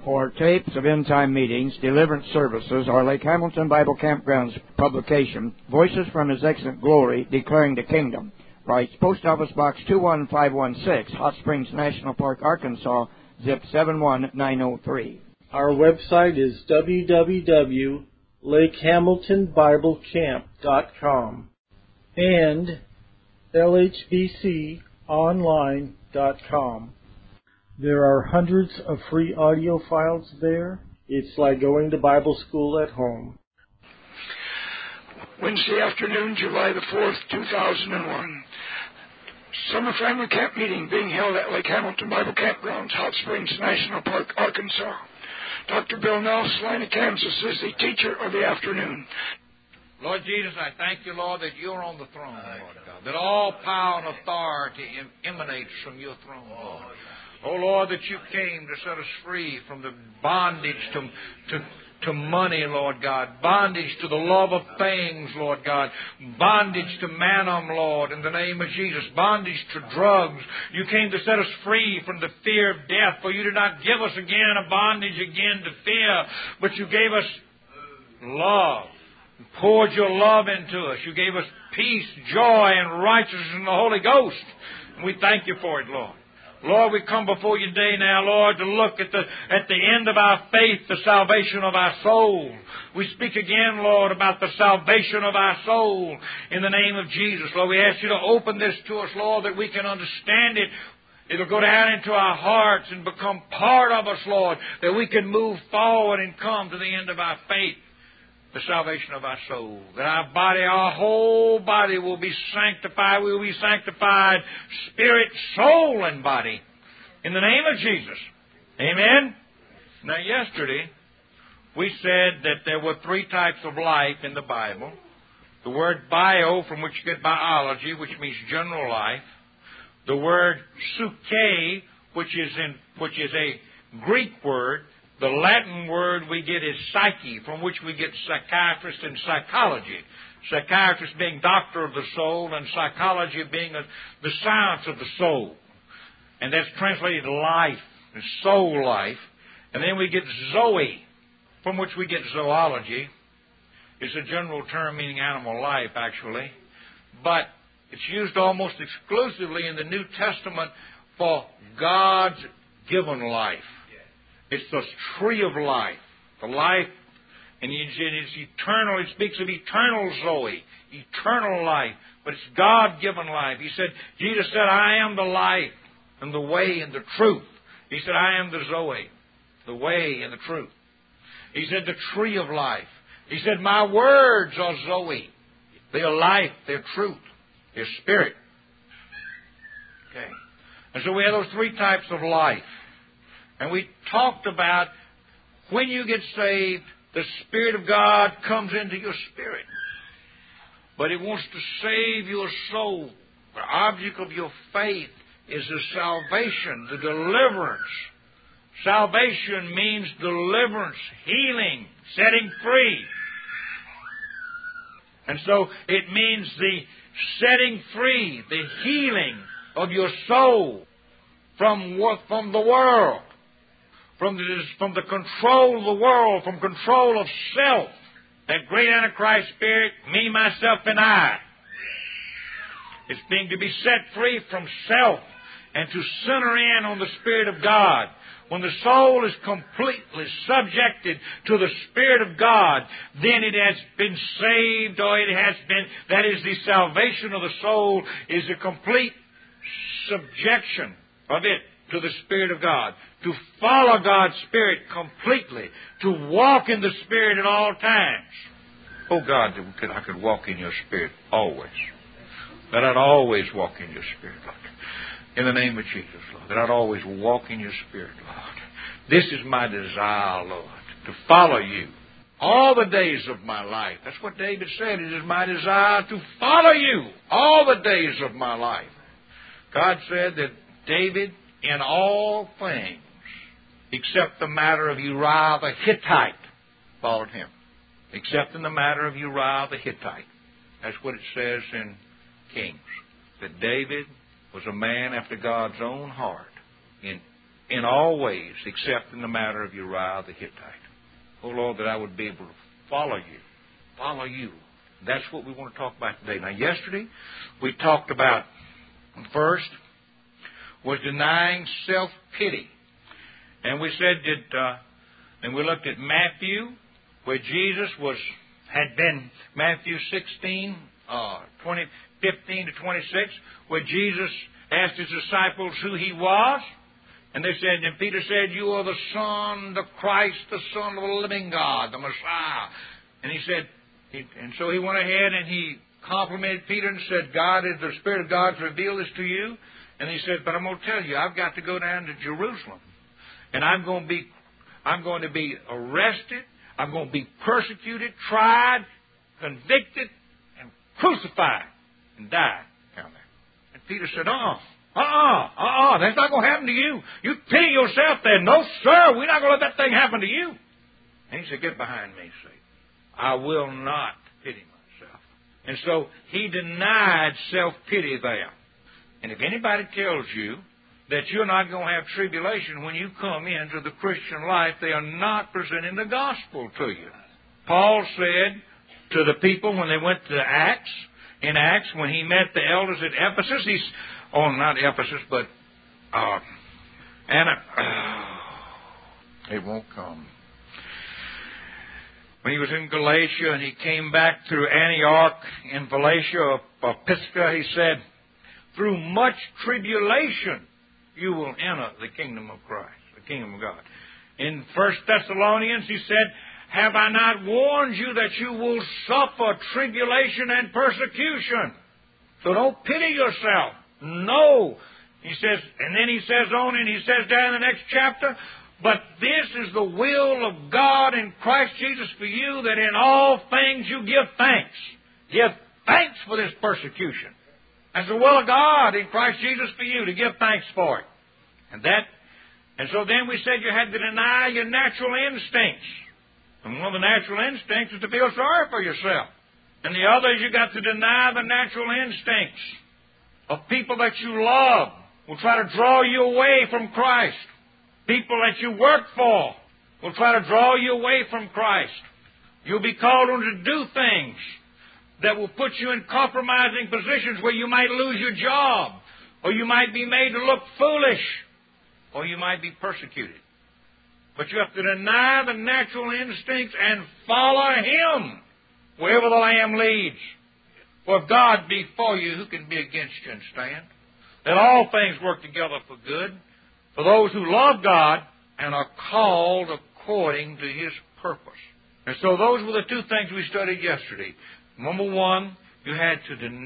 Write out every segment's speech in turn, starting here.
or tapes of end-time meetings, deliverance services, or Lake Hamilton Bible Campground's publication, Voices from His Excellent Glory, Declaring the Kingdom, writes Post Office Box 21516, Hot Springs National Park, Arkansas, zip 71903. Our website is www.lakehamiltonbiblecamp.com and lhbconline.com. There are hundreds of free audio files there. It's like going to Bible school at home. Wednesday afternoon, July the 4th, 2001. Summer Family Camp meeting being held at Lake Hamilton Bible Campgrounds, Hot Springs National Park, Arkansas. Dr. Bill Nell, Salina, Kansas, is the teacher of the afternoon. Lord Jesus, I thank you, Lord, that you're on the throne, Lord God, that all power and authority emanates from your throne, Lord. Oh, Lord, that you came to set us free from the bondage to money, Lord God, bondage to the love of things, Lord God, bondage to mammon, Lord, in the name of Jesus, bondage to drugs. You came to set us free from the fear of death, for you did not give us again a bondage again to fear, but you gave us love. You poured your love into us. You gave us peace, joy, and righteousness in the Holy Ghost. And we thank you for it, Lord. Lord, we come before you today now, Lord, to look at the end of our faith, the salvation of our soul. We speak again, Lord, about the salvation of our soul in the name of Jesus. Lord, we ask you to open this to us, Lord, that we can understand it. It'll go down into our hearts and become part of us, Lord, that we can move forward and come to the end of our faith. The salvation of our soul. That our body, our whole body will be sanctified. We will be sanctified spirit, soul, and body. In the name of Jesus. Amen? Now, yesterday, we said that there were three types of life in the Bible. The word bio, from which you get biology, which means general life. The word psyche, which is a Greek word. The Latin word we get is psyche, from which we get psychiatrist and psychology. Psychiatrist being doctor of the soul, and psychology being the science of the soul. And that's translated life, soul life. And then we get zoe, from which we get zoology. It's a general term meaning animal life, actually. But it's used almost exclusively in the New Testament for God's given life. It's the tree of life, the life, and it's eternal. It speaks of eternal Zoe, eternal life, but it's God-given life. He said, Jesus said, I am the life and the way and the truth. He said, I am the Zoe, the way and the truth. He said, the tree of life. He said, my words are Zoe. They are life, they're truth, they're spirit. Okay. And so we have those three types of life. And we talked about when you get saved, the Spirit of God comes into your spirit. But He wants to save your soul. The object of your faith is the salvation, the deliverance. Salvation means deliverance, healing, setting free. And so it means the setting free, the healing of your soul from the world. From the control of the world, from control of self, that great Antichrist spirit, me, myself, and I. It's being to be set free from self and to center in on the Spirit of God. When the soul is completely subjected to the Spirit of God, then it has been saved, or it has been, that is, the salvation of the soul is a complete subjection of it to the Spirit of God, to follow God's Spirit completely, to walk in the Spirit at all times. Oh God, I could walk in your Spirit always. That I'd always walk in your Spirit, Lord. In the name of Jesus, Lord. That I'd always walk in your Spirit, Lord. This is my desire, Lord, to follow you all the days of my life. That's what David said. It is my desire to follow you all the days of my life. God said that David, in all things, except the matter of Uriah the Hittite, followed him. Except in the matter of Uriah the Hittite. That's what it says in Kings. That David was a man after God's own heart in in all ways, except in the matter of Uriah the Hittite. Oh, Lord, that I would be able to follow you. Follow you. That's what we want to talk about today. Now, yesterday, we talked about, first, was denying self-pity. And we said that, and we looked at Matthew, where Jesus had been, Matthew 16, 15 to 26, where Jesus asked his disciples who he was. And they said, and Peter said, you are the Son, the Christ, the Son of the living God, the Messiah. And he said, and so he went ahead and he complimented Peter and said, God is the Spirit of God to reveal this to you. And he said, but I'm going to tell you, I've got to go down to Jerusalem. And I'm going to be arrested. I'm going to be persecuted, tried, convicted, and crucified, and die down there. And Peter said, that's not going to happen to you. You pity yourself there. No, sir, we're not going to let that thing happen to you. And he said, get behind me, Satan. I will not pity myself. And so he denied self-pity there. And if anybody tells you that you're not going to have tribulation when you come into the Christian life, they are not presenting the gospel to you. Paul said to the people when they went to Acts, in Acts, when he met the elders at Ephesus, not Ephesus, but it won't come. When he was in Galatia and he came back through Antioch in Galatia, or Pisgah, he said, through much tribulation you will enter the kingdom of Christ, the kingdom of God. In 1 Thessalonians, he said, have I not warned you that you will suffer tribulation and persecution? So don't pity yourself. No. He says, and then he says on, and he says down in the next chapter, but this is the will of God in Christ Jesus for you, that in all things you give thanks. Give thanks for this persecution. That's the will of God in Christ Jesus for you, to give thanks for it. And so then we said you had to deny your natural instincts. And one of the natural instincts is to feel sorry for yourself. And the other is you got to deny the natural instincts of people that you love will try to draw you away from Christ. People that you work for will try to draw you away from Christ. You'll be called on to do things that will put you in compromising positions where you might lose your job, or you might be made to look foolish, or you might be persecuted. But you have to deny the natural instincts and follow Him wherever the Lamb leads. For if God be for you, who can be against you and stand? That all things work together for good for those who love God and are called according to His purpose. And so those were the two things we studied yesterday. Number one, you had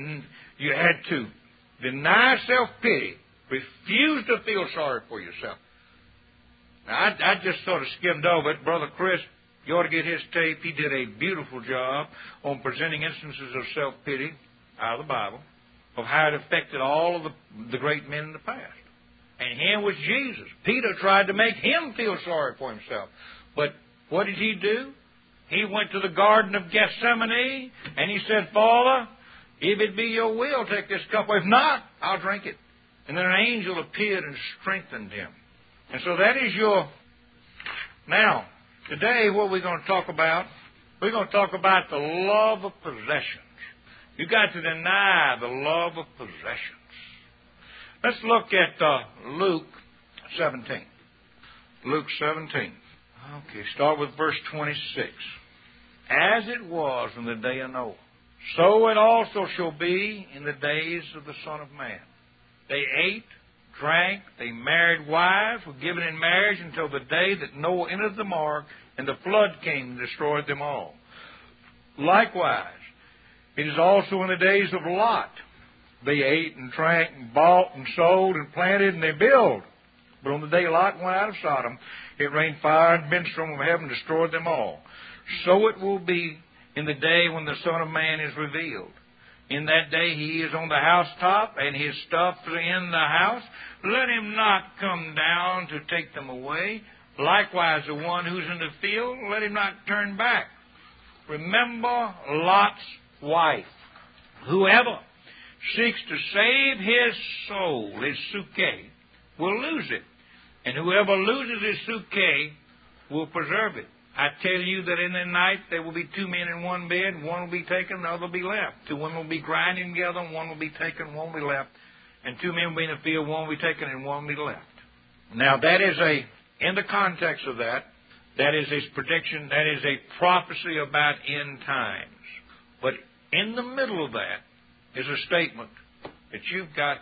to deny self-pity, refuse to feel sorry for yourself. Now, I just sort of skimmed over it. Brother Chris, you ought to get his tape. He did a beautiful job on presenting instances of self-pity out of the Bible, of how it affected all of the great men in the past. And here was Jesus. Peter tried to make him feel sorry for himself. But what did he do? He went to the Garden of Gethsemane, and he said, Father, if it be your will, take this cup. If not, I'll drink it. And then an angel appeared and strengthened him. And so that is your... Now, today what we're going to talk about, we're going to talk about the love of possessions. You've got to deny the love of possessions. Let's look at Luke 17. Luke 17. Okay, start with verse 26. As it was in the day of Noah, so it also shall be in the days of the Son of Man. They ate, drank, they married wives, were given in marriage until the day that Noah entered the ark, and the flood came and destroyed them all. Likewise, it is also in the days of Lot. They ate and drank and bought and sold and planted and they built. But on the day Lot went out of Sodom, it rained fire and brimstone from heaven and destroyed them all. So it will be in the day when the Son of Man is revealed. In that day he is on the housetop, and his stuff is in the house. Let him not come down to take them away. Likewise, the one who's in the field, let him not turn back. Remember Lot's wife. Whoever seeks to save his soul, his suke, will lose it. And whoever loses his suitcase will preserve it. I tell you that in the night there will be 2 men in one bed, one will be taken, the other will be left. 2 women will be grinding together, one will be taken, one will be left. And 2 men will be in the field, one will be taken, and one will be left. Now that is in the context of that is a prediction, that is a prophecy about end times. But in the middle of that is a statement that you've got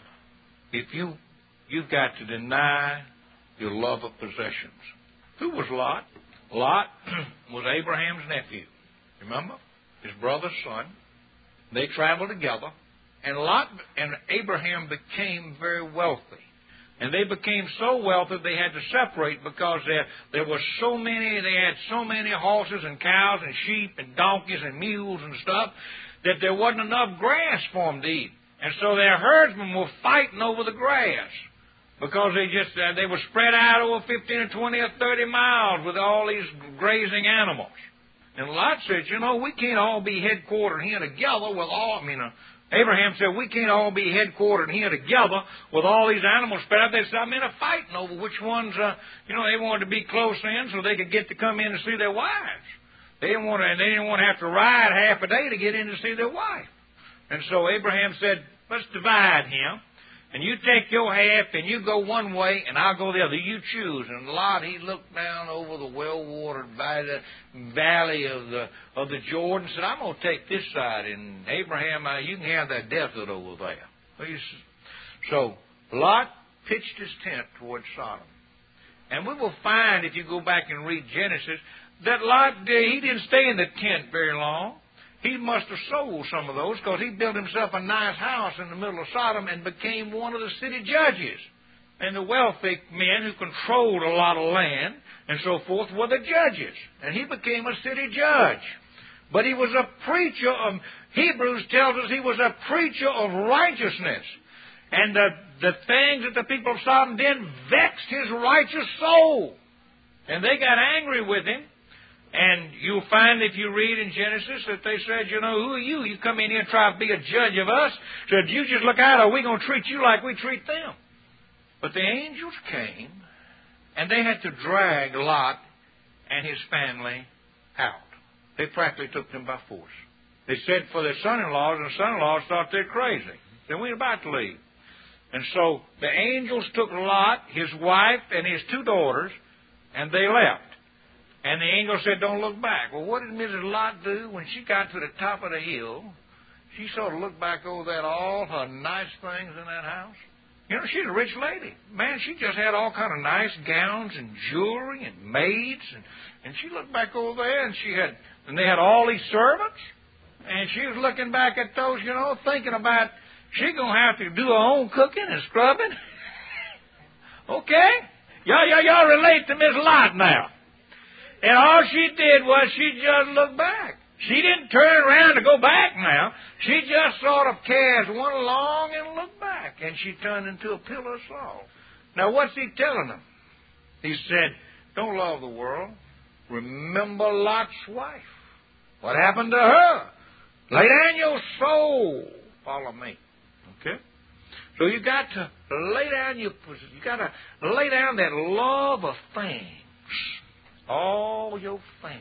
to deny your love of possessions. Who was Lot? Lot was Abraham's nephew. Remember? His brother's son. They traveled together. And Lot and Abraham became very wealthy. And they became so wealthy they had to separate because there were so many, they had so many horses and cows and sheep and donkeys and mules and stuff that there wasn't enough grass for them to eat. And so their herdsmen were fighting over the grass because they were spread out over 15 or 20 or 30 miles with all these grazing animals. And Lot said, we can't all be headquartered here together with all, Abraham said, we can't all be headquartered here together with all these animals spread out. They started fighting over which ones, they wanted to be close in so they could get to come in and see their wives. They didn't want to have to ride half a day to get in to see their wife. And so Abraham said, let's divide him. And you take your half and you go one way and I'll go the other. You choose. And Lot, he looked down over the well-watered by the valley of the Jordan and said, I'm going to take this side. And Abraham, you can have that desert over there. So Lot pitched his tent towards Sodom. And we will find, if you go back and read Genesis, that Lot, he didn't stay in the tent very long. He must have sold some of those because he built himself a nice house in the middle of Sodom and became one of the city judges. And the wealthy men who controlled a lot of land and so forth were the judges. And he became a city judge. But he was a preacher of, Hebrews tells us he was a preacher of righteousness. And the things that the people of Sodom did vexed his righteous soul. And they got angry with him. And you'll find if you read in Genesis that they said, who are you? You come in here and try to be a judge of us. Said, you just look out or we're going to treat you like we treat them. But the angels came and they had to drag Lot and his family out. They practically took them by force. They said for their son-in-laws, and the son-in-laws thought they're crazy. They weren't about to leave. And so the angels took Lot, his wife, and his 2 daughters, and they left. And the angel said, don't look back. Well, what did Mrs. Lot do? When she got to the top of the hill, she sort of looked back over that, all her nice things in that house. She's a rich lady. Man, she just had all kind of nice gowns and jewelry and maids. And she looked back over there, and they had all these servants. And she was looking back at those, thinking about she's going to have to do her own cooking and scrubbing. Okay? Y'all relate to Miss Lot now. And all she did was she just looked back. She didn't turn around to go back now. She just sort of cast one along and looked back. And she turned into a pillar of salt. Now, what's he telling them? He said, don't love the world. Remember Lot's wife. What happened to her? Lay down your soul. Follow me. Okay? So you got to lay down that love of things. All your things.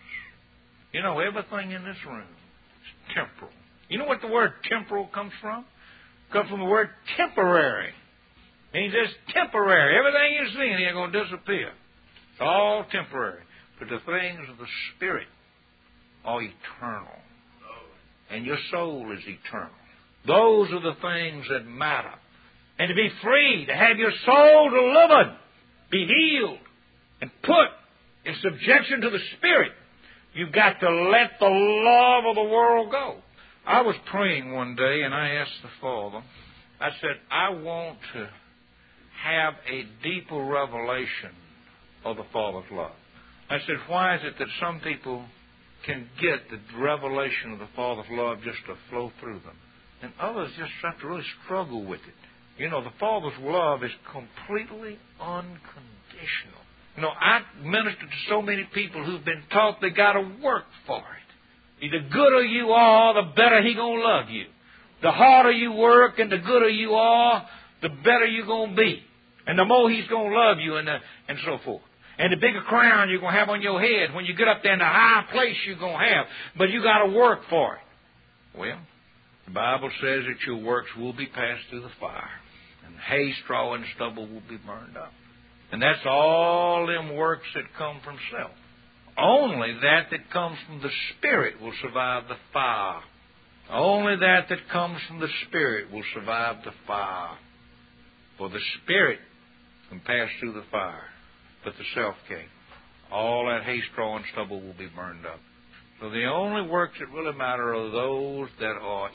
Everything in this room is temporal. You know what the word temporal comes from? It comes from the word temporary. It means it's temporary. Everything you're seeing here is going to disappear. It's all temporary. But the things of the Spirit are eternal. And your soul is eternal. Those are the things that matter. And to be free, to have your soul delivered, be healed, and put in subjection to the Spirit, you've got to let the love of the world go. I was praying one day and I asked the Father, I said, I want to have a deeper revelation of the Father's love. I said, why is it that some people can get the revelation of the Father's love just to flow through them, and others just have to really struggle with it? The Father's love is completely unconditional. I ministered to so many people who've been taught they got to work for it. The gooder you are, the better He going to love you. The harder you work and the gooder you are, the better you're going to be. And the more He's going to love you and so forth. And the bigger crown you're going to have on your head when you get up there in the high place you're going to have. But you got to work for it. Well, the Bible says that your works will be passed through the fire. And hay, straw, and stubble will be burned up. And that's all them works that come from self. Only that comes from the Spirit will survive the fire. Only that comes from the Spirit will survive the fire. For the Spirit can pass through the fire, but the self can't. All that hay, straw, and stubble will be burned up. So the only works that really matter are those that are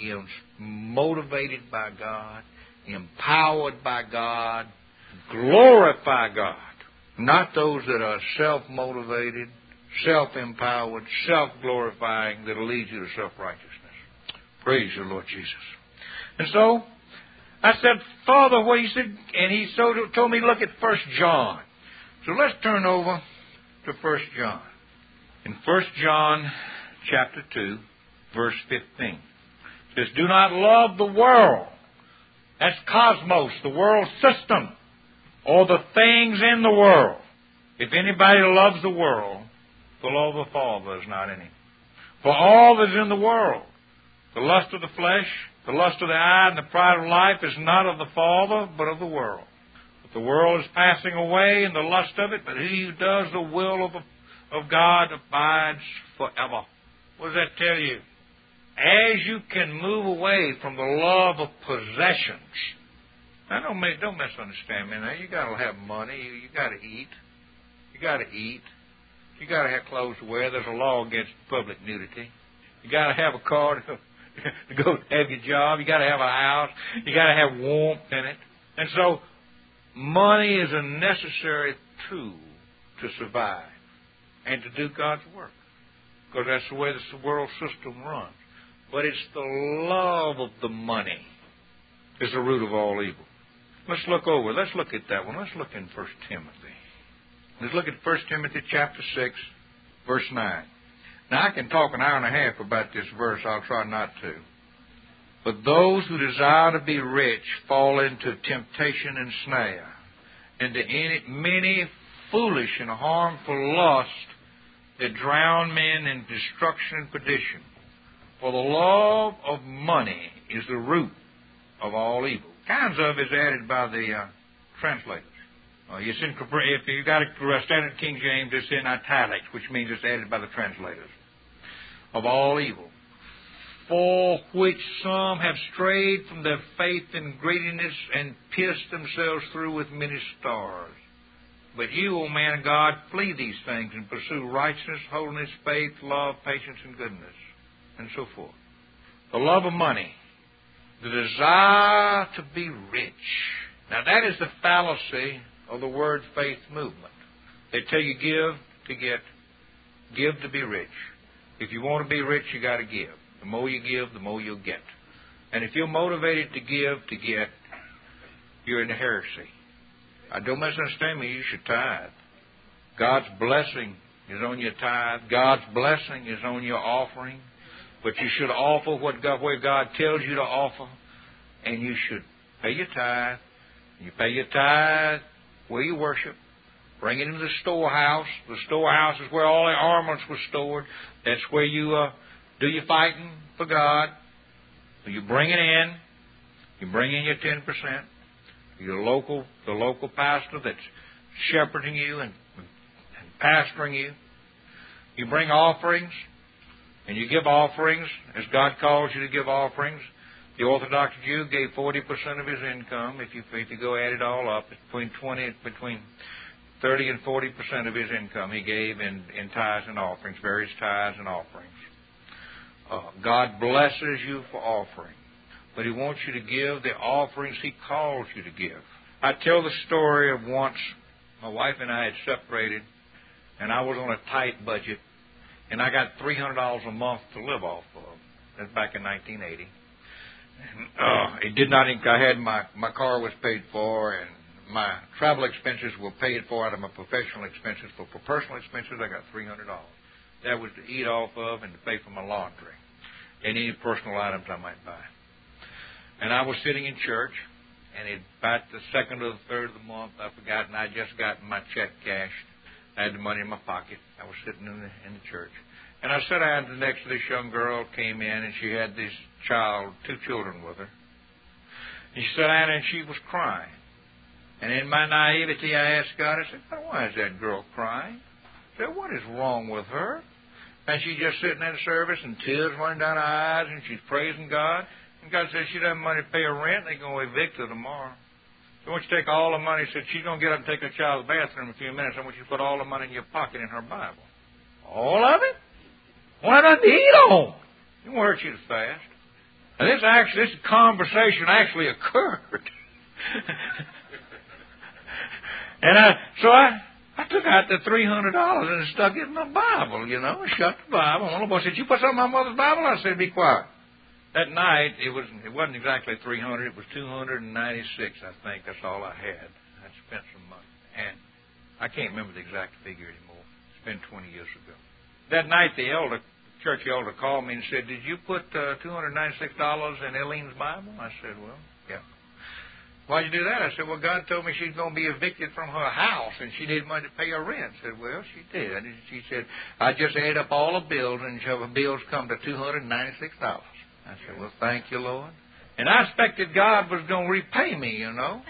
motivated by God, empowered by God, glorify God. Not those that are self-motivated, self-empowered, self-glorifying that will lead you to self-righteousness. Praise the Lord Jesus. And so, I said, Father, what he said, and he told me to look at 1 John. So let's turn over to 1 John. In 1 John chapter 2, verse 15. It says, do not love the world. That's cosmos, the world system, or the things in the world. If anybody loves the world, the love of the Father is not in him. For all that is in the world, the lust of the flesh, the lust of the eye, and the pride of life is not of the Father, but of the world. But the world is passing away, and the lust of it, but he who does the will of God abides forever. What does that tell you? As you can move away from the love of possessions. Now, don't misunderstand me. Now, you got to have money. You got to eat. You got to eat. You got to have clothes to wear. There's a law against public nudity. You got to have a car to go have your job. You got to have a house. You got to have warmth in it. And so, money is a necessary tool to survive and to do God's work, because that's the way the world system runs. But it's the love of the money is the root of all evil. Let's look at that one. Let's look in 1 Timothy. Let's look at 1 Timothy chapter 6, verse 9. Now, I can talk an hour and a half about this verse. I'll try not to. But those who desire to be rich fall into temptation and snare, into many foolish and harmful lusts that drown men in destruction and perdition. For the love of money is the root of all evil. Kinds of is added by the translators. It's in, if you got a Standard King James, it's in italics, which means it's added by the translators. Of all evil, for which some have strayed from their faith in greediness and pierced themselves through with many stars. But you, O man of God, flee these things and pursue righteousness, holiness, faith, love, patience, and goodness, and so forth. The love of money, the desire to be rich. Now that is the fallacy of the word faith movement. They tell you give to get, give to be rich. If you want to be rich, you got to give. The more you give, the more you'll get. And if you're motivated to give to get, you're in heresy. Don't misunderstand me, you should tithe. God's blessing is on your tithe. God's blessing is on your offering. But you should offer where God tells you to offer. And you should pay your tithe. You pay your tithe where you worship. Bring it into the storehouse. The storehouse is where all the armaments were stored. That's where you do your fighting for God. So you bring it in. You bring in your 10%. The local pastor that's shepherding you and pastoring you. You bring offerings, and you give offerings as God calls you to give offerings. The Orthodox Jew gave 40% of his income. If you go add it all up, it's between 30 and 40% of his income he gave in tithes and offerings, various tithes and offerings. God blesses you for offering, but He wants you to give the offerings He calls you to give. I tell the story of once my wife and I had separated, and I was on a tight budget, and I got $300 a month to live off of. That's back in 1980. And, it did not. I had my car was paid for, and my travel expenses were paid for out of my professional expenses. But for personal expenses, I got $300. That was to eat off of and to pay for my laundry and any personal items I might buy. And I was sitting in church, And about the second or the third of the month, I forgot, and I just got my check cashed. I had the money in my pocket. I was sitting in the church. And I sat down next to this young girl, came in, and she had this child, 2 children with her. And she sat down and she was crying. And in my naivety, I asked God, I said, why is that girl crying? I said, what is wrong with her? And she's just sitting in the service and tears running down her eyes and she's praising God. And God said she doesn't have money to pay her rent. They're going to evict her tomorrow. So I want you to take all the money. He said, she's going to get up and take her child to the bathroom in a few minutes. I want you to put all the money in your pocket in her Bible. All of it? Why not eat on? It won't hurt you to fast. And this conversation actually occurred. And so I took out the $300 and stuck it in the Bible, shut the Bible. One of the boys said, you put something in my mother's Bible? I said, be quiet. That night, it wasn't exactly 300. It was 296, I think. That's all I had. I spent some money. And I can't remember the exact figure anymore. It's been 20 years ago. That night, the church elder called me and said, did you put $296 in Eileen's Bible? I said, well, yeah. Why'd you do that? I said, well, God told me she's going to be evicted from her house and she needed money to pay her rent. I said, well, she did. And she said, I just added up all the bills and the bills come to $296. I said, well, thank you, Lord. And I expected God was going to repay me,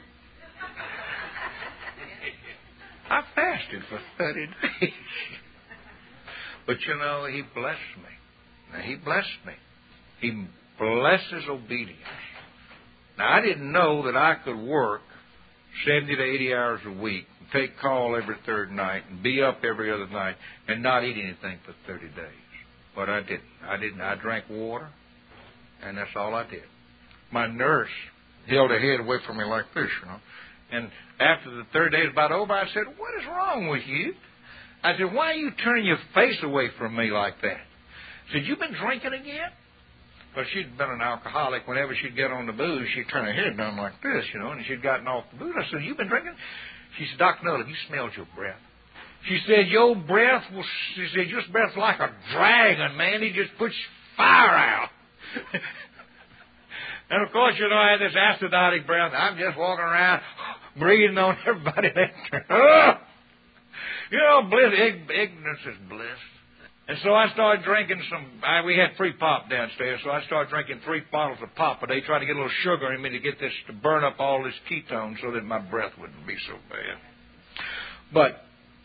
I fasted for 30 days. But, He blessed me. Now, He blessed me. He blesses obedience. Now, I didn't know that I could work 70 to 80 hours a week, take call every third night, and be up every other night, and not eat anything for 30 days. But I didn't. I drank water, and that's all I did. My nurse held her head away from me like this, And after the third day was about over, I said, what is wrong with you? I said, why are you turning your face away from me like that? I said, you been drinking again? Well, she'd been an alcoholic. Whenever she'd get on the booze, she'd turn her head down like this, and she'd gotten off the booze. I said, you been drinking? She said, Dr. Nolan, you smelled your breath. She said, your breath's like a dragon, man. He just puts fire out. And, of course, I had this acidotic breath. I'm just walking around breathing on everybody there. Bliss, ignorance is bliss. And so I started drinking we had free pop downstairs, so I started drinking 3 bottles of pop, but they tried to get a little sugar in me to get this, to burn up all this ketone so that my breath wouldn't be so bad. But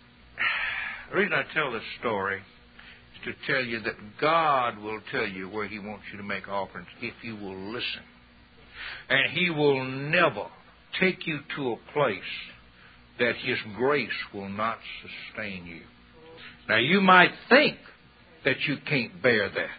the reason I tell this story is to tell you that God will tell you where He wants you to make offerings if you will listen. And He will never take you to a place that His grace will not sustain you. Now, you might think that you can't bear that.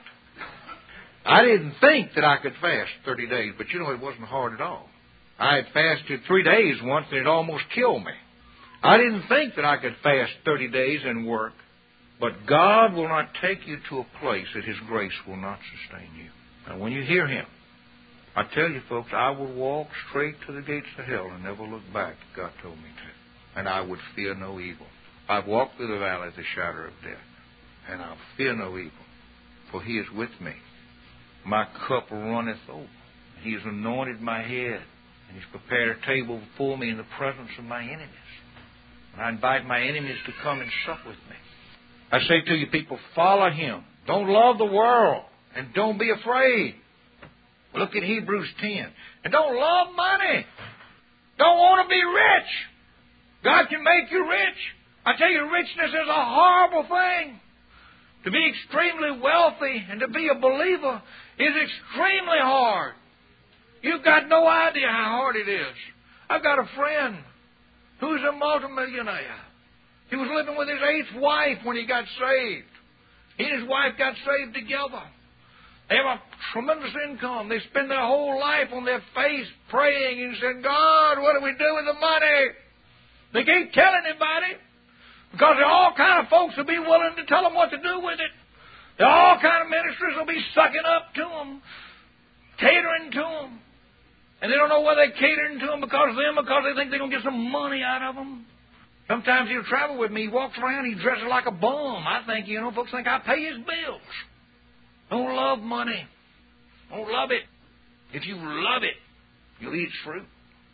I didn't think that I could fast 30 days, but it wasn't hard at all. I had fasted 3 days once, and it almost killed me. I didn't think that I could fast 30 days and work, but God will not take you to a place that His grace will not sustain you. Now, when you hear Him, I tell you, folks, I will walk straight to the gates of hell and never look back, God told me to. And I would fear no evil. I've walked through the valley of the shadow of death, and I'll fear no evil, for He is with me. My cup runneth over. He has anointed my head, and He's prepared a table before me in the presence of my enemies. And I invite my enemies to come and sup with me. I say to you people, follow Him. Don't love the world, and don't be afraid. Look at Hebrews 10. And don't love money. Don't want to be rich. God can make you rich. I tell you, richness is a horrible thing. To be extremely wealthy and to be a believer is extremely hard. You've got no idea how hard it is. I've got a friend who's a multimillionaire. He was living with his 8th wife when he got saved. He and his wife got saved together. They have a tremendous income. They spend their whole life on their face praying and saying, God, what do we do with the money? They can't tell anybody because there are all kind of folks who'll be willing to tell them what to do with it. There are all kind of ministers who'll be sucking up to them, catering to them. And they don't know whether they're catering to them because they think they're going to get some money out of them. Sometimes he'll travel with me. He walks around, he dresses like a bum. I think, folks think I pay his bills. Don't love money. Don't love it. If you love it, you'll eat its fruit.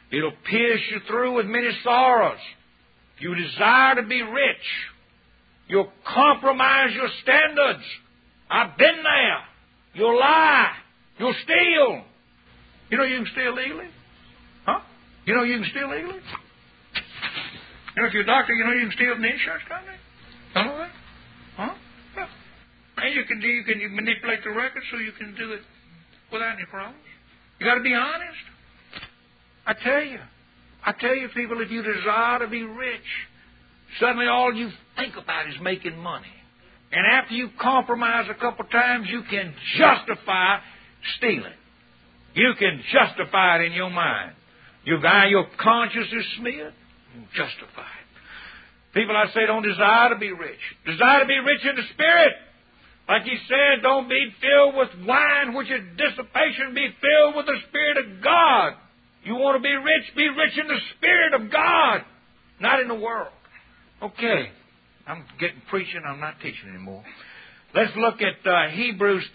It'll pierce you through with many sorrows. If you desire to be rich, you'll compromise your standards. I've been there. You'll lie. You'll steal. You know you can steal legally? Huh? You know you can steal legally? You know, if you're a doctor, you know you can steal from the insurance company? Don't know that? Huh? Yeah. And you can manipulate the records so you can do it without any problems. You got to be honest. I tell you, people, if you desire to be rich, suddenly all you think about is making money. And after you compromise a couple times, you can justify stealing. You can justify it in your mind. Your conscience is smeared, you justify it. People, I say, don't desire to be rich. Desire to be rich in the Spirit. Like he said, don't be filled with wine, which is dissipation. Be filled with the Spirit of God. You want to be rich in the Spirit of God, not in the world. Okay, I'm getting preaching. I'm not teaching anymore. Let's look at Hebrews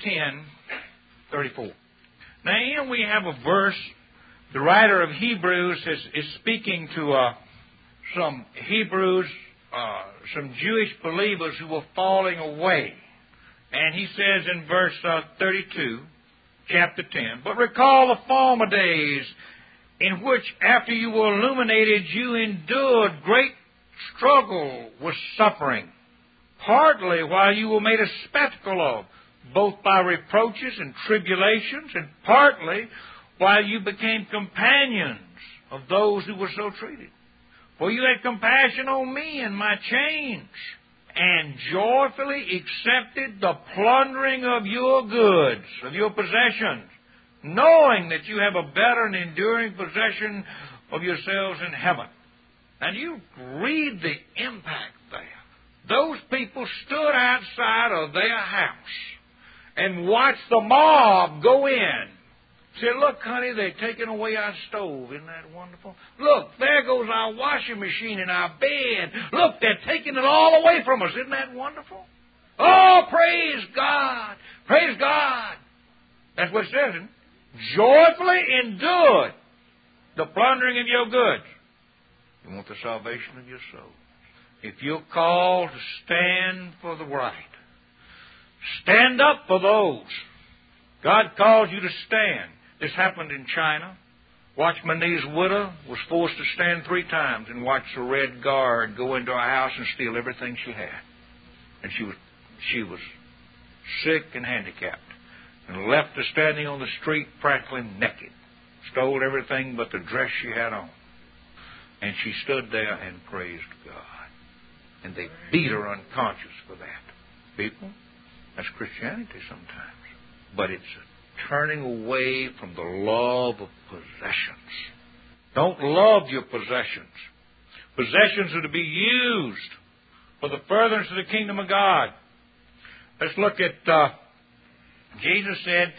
10:34. Now, here we have a verse. The writer of Hebrews is speaking to some Hebrews, some Jewish believers who were falling away. And he says in verse 32, chapter 10, "But recall the former days in which, after you were illuminated, you endured great struggle with suffering, partly while you were made a spectacle of, both by reproaches and tribulations, and partly while you became companions of those who were so treated. For you had compassion on me in my chains, and joyfully accepted the plundering of your goods, of your possessions, knowing that you have a better and enduring possession of yourselves in heaven." And you read the impact there. Those people stood outside of their house and watched the mob go in. Said, "Look, honey, they're taking away our stove. Isn't that wonderful? Look, there goes our washing machine and our bed. Look, they're taking it all away from us. Isn't that wonderful? Oh, praise God. Praise God." That's what it says. Isn't it? Joyfully endured the plundering of your goods. You want the salvation of your soul. If you're called to stand for the right, stand up for those. God calls you to stand. This happened in China. Watchman Nee's widow was forced to stand 3 times and watch the Red Guard go into her house and steal everything she had. And she was sick and handicapped, and left her standing on the street practically naked. Stole everything but the dress she had on. And she stood there and praised God. And they beat her unconscious for that. People, that's Christianity sometimes. But it's a turning away from the love of possessions. Don't love your possessions. Possessions are to be used for the furtherance of the kingdom of God. Let's look at, Jesus said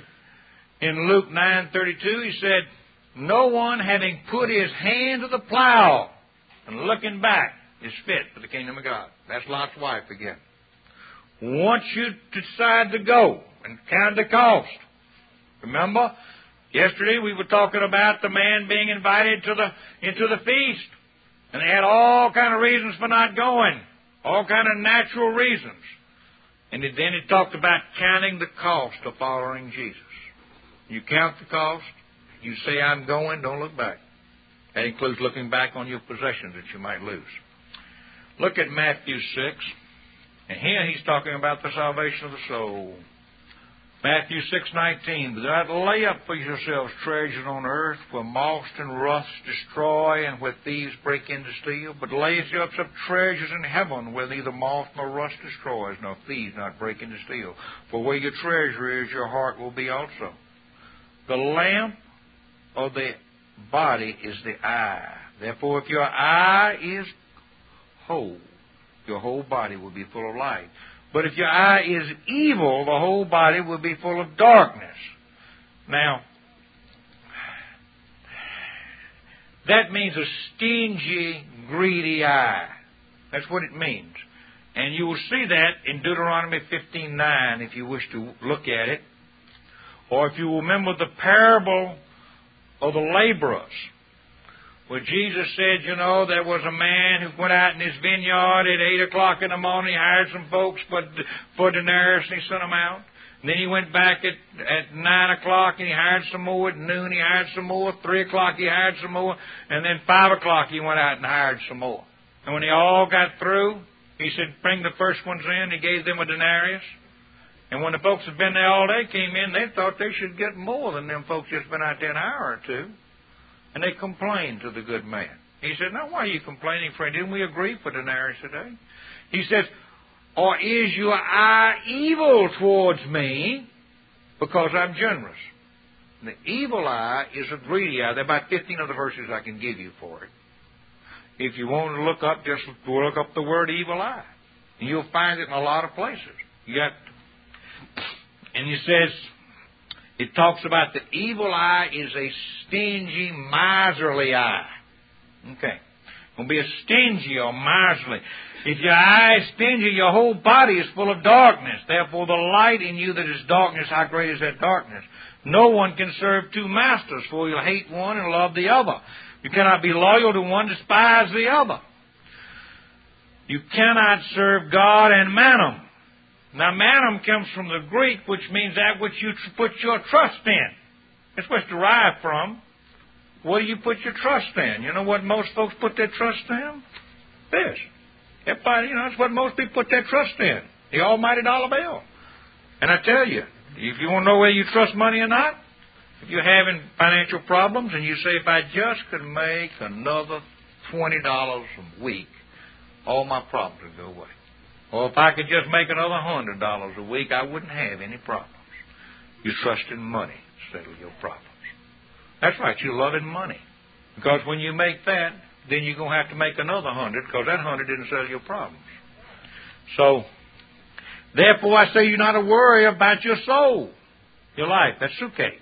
in Luke 9:32, he said, "No one having put his hand to the plow and looking back is fit for the kingdom of God." That's Lot's wife again. Once you decide to go and count the cost. Remember, yesterday we were talking about the man being invited into the feast. And they had all kind of reasons for not going. All kind of natural reasons. And then it talked about counting the cost of following Jesus. You count the cost. You say, "I'm going," don't look back. That includes looking back on your possessions that you might lose. Look at Matthew 6. And here he's talking about the salvation of the soul. Matthew 6:19, "Do not lay up for yourselves treasures on earth, where moth and rust destroy, and where thieves break in to steal. But lay yourselves up treasures in heaven, where neither moth nor rust destroys, nor thieves not break in to steal. For where your treasure is, your heart will be also." The lamp of the body is the eye. Therefore, if your eye is whole, your whole body will be full of light. But if your eye is evil, the whole body will be full of darkness. Now, that means a stingy, greedy eye. That's what it means. And you will see that in Deuteronomy 15:9 if you wish to look at it. Or if you remember the parable of the laborers. Well, Jesus said, there was a man who went out in his vineyard at 8 o'clock in the morning. He hired some folks for denarius, and he sent them out. And then he went back at 9 o'clock, and he hired some more. At noon, he hired some more. 3 o'clock, he hired some more. And then 5 o'clock, he went out and hired some more. And when they all got through, he said, bring the first ones in. He gave them a denarius. And when the folks had been there all day came in, they thought they should get more than them folks just been out there an hour or two. And they complained to the good man. He said, now, why are you complaining, friend? Didn't we agree for denarius a day? He says, or is your eye evil towards me because I'm generous? And the evil eye is a greedy eye. There are about 15 other verses I can give you for it. If you want to look up, just look up the word evil eye. And you'll find it in a lot of places. And it says, it talks about the evil eye is a stingy, miserly eye. Okay. It's going to be a stingy or miserly. If your eye is stingy, your whole body is full of darkness. Therefore, the light in you that is darkness, how great is that darkness? No one can serve two masters, for you'll hate one and love the other. You cannot be loyal to one, despise the other. You cannot serve God and mammon. Now, mammon comes from the Greek, which means that which you put your trust in. That's where it's derived from. What do you put your trust in? You know what most folks put their trust in? This. Everybody, that's what most people put their trust in. The almighty dollar bill. And I tell you, if you want to know whether you trust money or not, if you're having financial problems and you say, if I just could make another $20 a week, all my problems would go away. Or if I could just make another $100 a week, I wouldn't have any problems. You trust in money to settle your problems. That's right, you're loving money. Because when you make that, then you're going to have to make another 100, because that 100 didn't settle your problems. So, therefore I say you're not to worry about your soul, your life. That's okay.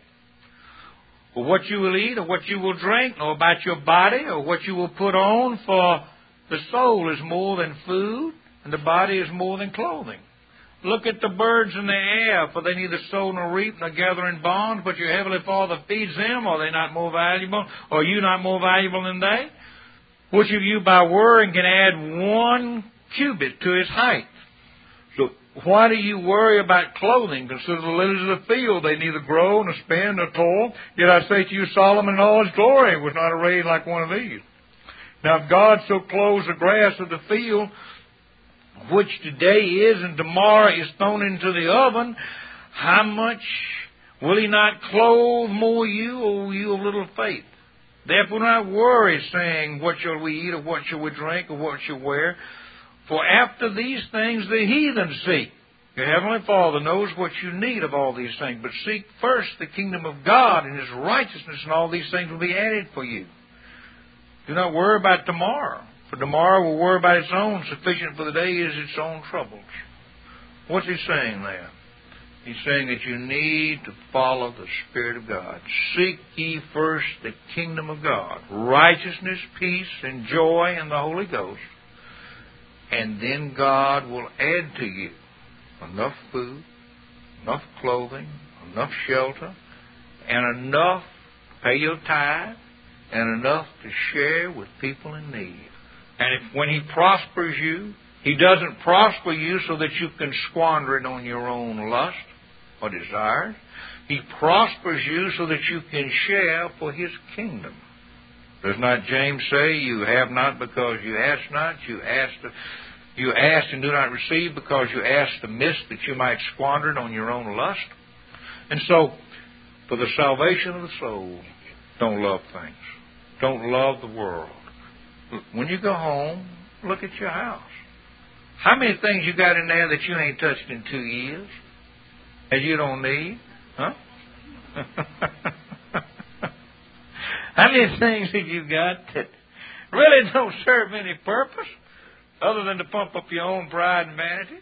Or what you will eat, or what you will drink, or about your body, or what you will put on, for the soul is more than food, and the body is more than clothing. Look at the birds in the air, for they neither sow nor reap nor gather in barns, but your heavenly Father feeds them. Are they not more valuable? Are you not more valuable than they? Which of you by worrying can add 1 cubit to his height? So why do you worry about clothing? Consider the lilies of the field. They neither grow nor spin nor toil. Yet I say to you, Solomon in all his glory was not arrayed like one of these. Now if God so clothes the grass of the field, which today is and tomorrow is thrown into the oven, how much will he not clothe more you, O you of little faith? Therefore not worry, saying, what shall we eat, or what shall we drink, or what shall we wear? For after these things the heathen seek. Your heavenly Father knows what you need of all these things. But seek first the kingdom of God and his righteousness, and all these things will be added for you. Do not worry about tomorrow. For tomorrow will worry about its own. Sufficient for the day is its own troubles. What's he saying there? He's saying that you need to follow the Spirit of God. Seek ye first the kingdom of God. Righteousness, peace, and joy in the Holy Ghost. And then God will add to you enough food, enough clothing, enough shelter, and enough to pay your tithe, and enough to share with people in need. And if when he prospers you, he doesn't prosper you so that you can squander it on your own lust or desires. He prospers you so that you can share for his kingdom. Does not James say, you have not because you ask not, you ask and do not receive because you ask amiss that you might squander it on your own lust? And so, for the salvation of the soul, don't love things. Don't love the world. When you go home, look at your house. How many things you got in there that you ain't touched in 2 years? And you don't need? Huh? How many things have you got that really don't serve any purpose other than to pump up your own pride and vanity?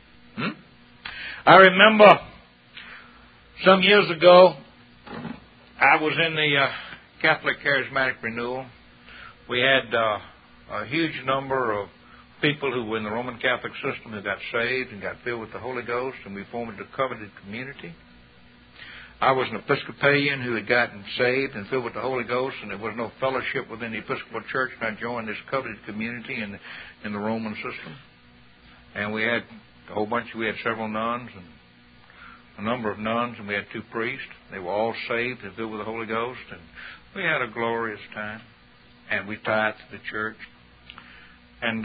I remember some years ago, I was in the Catholic Charismatic Renewal. We had a huge number of people who were in the Roman Catholic system who got saved and got filled with the Holy Ghost, and we formed a covenanted community. I was an Episcopalian who had gotten saved and filled with the Holy Ghost, and there was no fellowship within the Episcopal Church, and I joined this covenant community in the Roman system. And we had a whole bunch. We had several nuns and a number of nuns, and we had 2 priests. They were all saved and filled with the Holy Ghost, and we had a glorious time. And we tithed to the church. And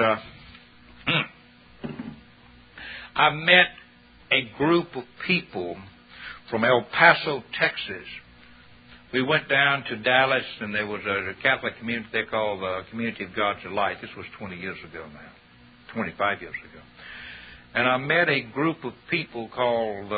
I met a group of people from El Paso, Texas. We went down to Dallas, and there was a Catholic community they call the Community of God's Delight. This was 20 years ago now, 25 years ago. And I met a group of people called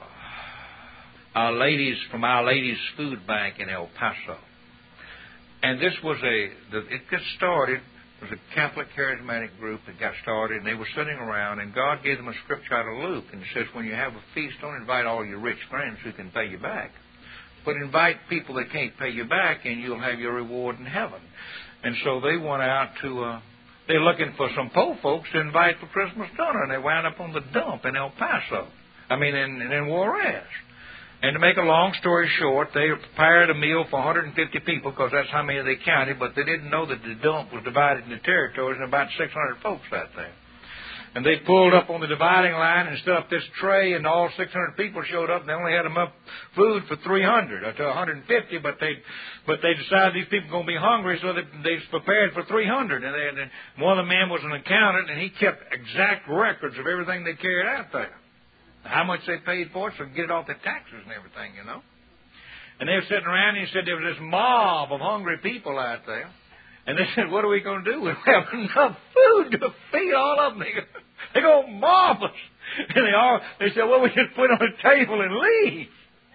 Our Ladies from Our Ladies Food Bank in El Paso. And this was it got started. It was a Catholic charismatic group that got started, and they were sitting around, and God gave them a scripture out of Luke, and it says, when you have a feast, don't invite all your rich friends who can pay you back, but invite people that can't pay you back, and you'll have your reward in heaven. And so they went out to, they're looking for some poor folks to invite for Christmas dinner, and they wound up on the dump in El Paso, in Juarez. And to make a long story short, they prepared a meal for 150 people because that's how many they counted, but they didn't know that the dump was divided into territories and about 600 folks out there. And they pulled up on the dividing line and stood up this tray, and all 600 people showed up, and they only had enough food for 300 or to 150, but they decided these people were going to be hungry, so they prepared for 300. And one of the men was an accountant, and he kept exact records of everything they carried out there. How much they paid for it, so get it off their taxes and everything, you know. And they were sitting around, and he said there was this mob of hungry people out there. And they said, what are we going to do? We don't have enough food to feed all of them. They're going to mob us. And they said, well, we just put it on the table and leave.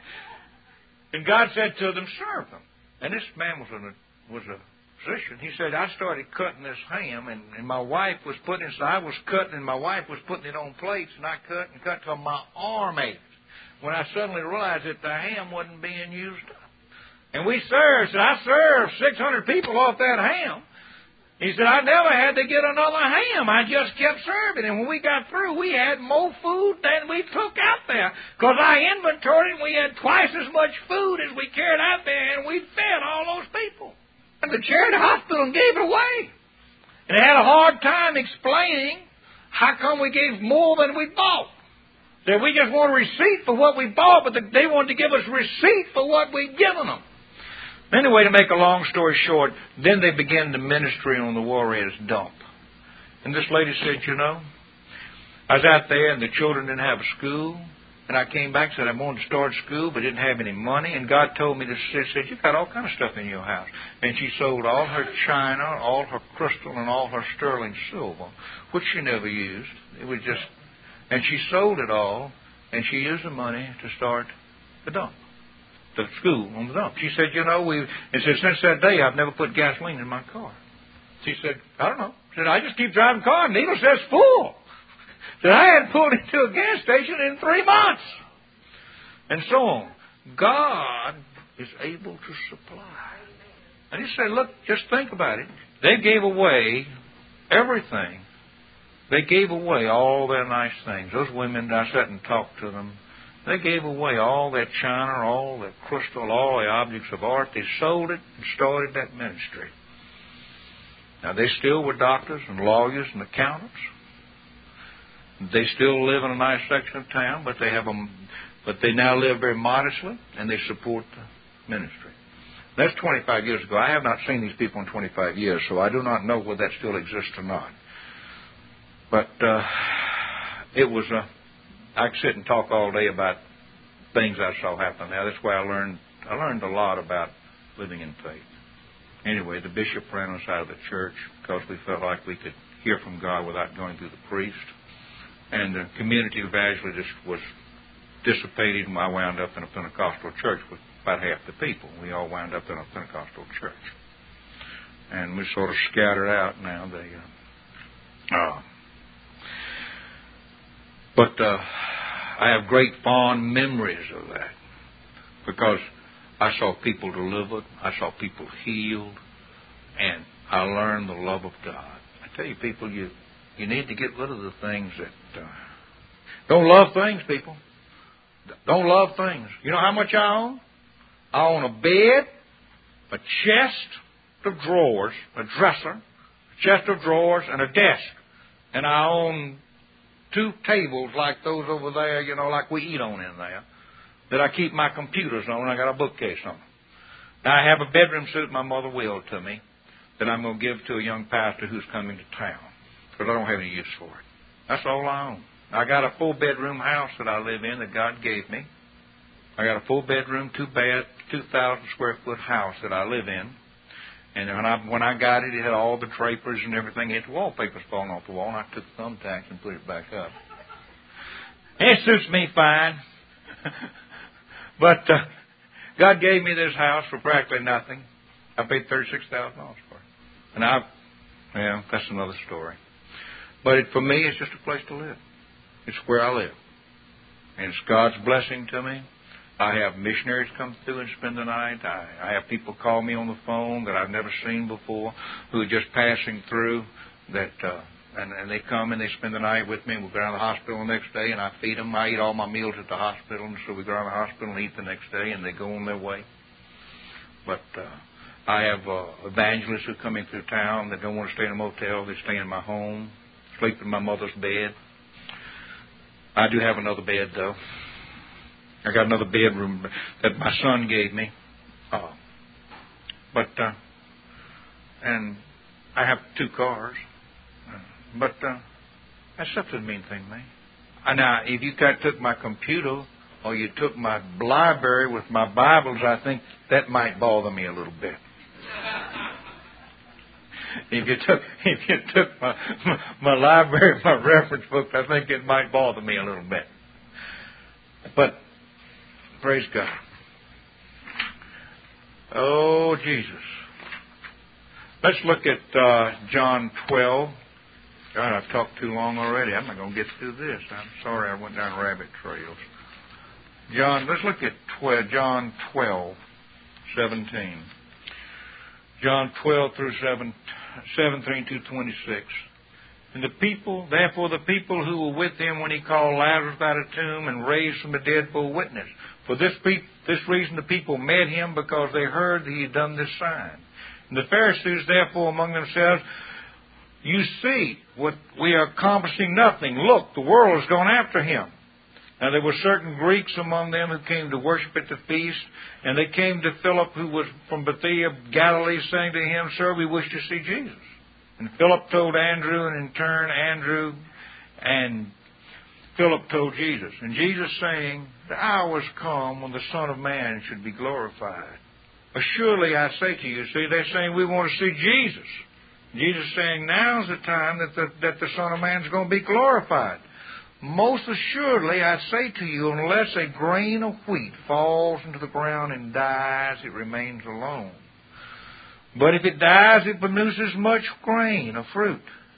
And God said to them, serve them. And this man was a physician. He said, I started cutting this ham, and my wife was putting it, so I was cutting, and my wife was putting it on plates, and I cut and cut till my arm ached. When I suddenly realized that the ham wasn't being used up. And we served, I served 600 people off that ham. He said, I never had to get another ham. I just kept serving. And when we got through, we had more food than we took out there. Because I inventoried, and we had twice as much food as we carried out there, and we fed all those people. And the charity hospital gave it away. And they had a hard time explaining how come we gave more than we bought. That we just want a receipt for what we bought, but they wanted to give us receipt for what we'd given them. Anyway, to make a long story short, then they began the ministry on the Juarez dump. And this lady said, you know, I was out there and the children didn't have a school. And I came back and said, I wanted to start school, but didn't have any money. And God told me to said, you've got all kind of stuff in your house. And she sold all her china, all her crystal, and all her sterling silver, which she never used. It was just, and she sold it all, and she used the money to start the dump, the school on the dump. She said, you know, and said, since that day, I've never put gasoline in my car. She said, I don't know. She said, I just keep driving the car, and needle says full. That I hadn't pulled into a gas station in 3 months. And so on. God is able to supply. And he said, look, just think about it. They gave away everything. They gave away all their nice things. Those women, I sat and talked to them. They gave away all their china, all their crystal, all the objects of art. They sold it and started that ministry. Now, they still were doctors and lawyers and accountants. They still live in a nice section of town, but they now live very modestly, and they support the ministry. That's 25 years ago. I have not seen these people in 25 years, so I do not know whether that still exists or not. But it was I could sit and talk all day about things I saw happen there. That's why I learned a lot about living in faith. Anyway, the bishop ran us out of the church because we felt like we could hear from God without going through the priest. And the community eventually just was dissipated, and I wound up in a Pentecostal church with about half the people. We all wound up in a Pentecostal church. And we sort of scattered out now. But I have great fond memories of that because I saw people delivered, I saw people healed, and I learned the love of God. I tell you, people, you need to get rid of the things that don't love things, people. Don't love things. You know how much I own? I own a bed, a chest of drawers, a dresser, a chest of drawers, and a desk. And I own 2 tables like those over there, you know, like we eat on in there, that I keep my computers on. I got a bookcase on. Now, I have a bedroom suit my mother willed to me that I'm going to give to a young pastor who's coming to town, because I don't have any use for it. That's all I own. I got a 4-bedroom house that I live in that God gave me. I got a 4-bedroom, 2-bath, 2,000 square foot house that I live in. And when I got it, it had all the drapers and everything. It had the wallpaper's falling off the wall, and I took thumbtacks and put it back up. It suits me fine. But God gave me this house for practically nothing. I paid $36,000 for it. And that's another story. But for me, it's just a place to live. It's where I live. And it's God's blessing to me. I have missionaries come through and spend the night. I have people call me on the phone that I've never seen before, who are just passing through, and they come and they spend the night with me. We go down to the hospital the next day, and I feed them. I eat all my meals at the hospital, and so we go down to the hospital and eat the next day, and they go on their way. But I have evangelists who come in through town that don't want to stay in a motel. They stay in my home, sleep in my mother's bed. I do have another bed, though. I got another bedroom that my son gave me. And I have 2 cars. But that's such a mean thing, man. Now, if you took my computer or you took my library with my Bibles, I think that might bother me a little bit. If you took my library, my reference books, I think it might bother me a little bit. But praise God. Oh, Jesus. Let's look at John 12. God, I've talked too long already. I'm not going to get through this. I'm sorry I went down rabbit trails. Let's look at John 12, 17. John 12 through 17 to 26. And therefore the people who were with him when he called Lazarus out of the tomb and raised from the dead bore witness. For this reason the people met him, because they heard that he had done this sign. And the Pharisees therefore among themselves, you see, what we are accomplishing nothing. Look, the world has gone after him. Now there were certain Greeks among them who came to worship at the feast, and they came to Philip, who was from Bethsaida of Galilee, saying to him, Sir, we wish to see Jesus. And Philip told Andrew, and in turn Andrew and Philip told Jesus. And Jesus saying, the hour has come when the Son of Man should be glorified. Assuredly I say to you, see, they're saying we want to see Jesus. Jesus saying, now's the time that the Son of Man is going to be glorified. Most assuredly, I say to you, unless a grain of wheat falls into the ground and dies, it remains alone. But if it dies, it produces much grain of fruit.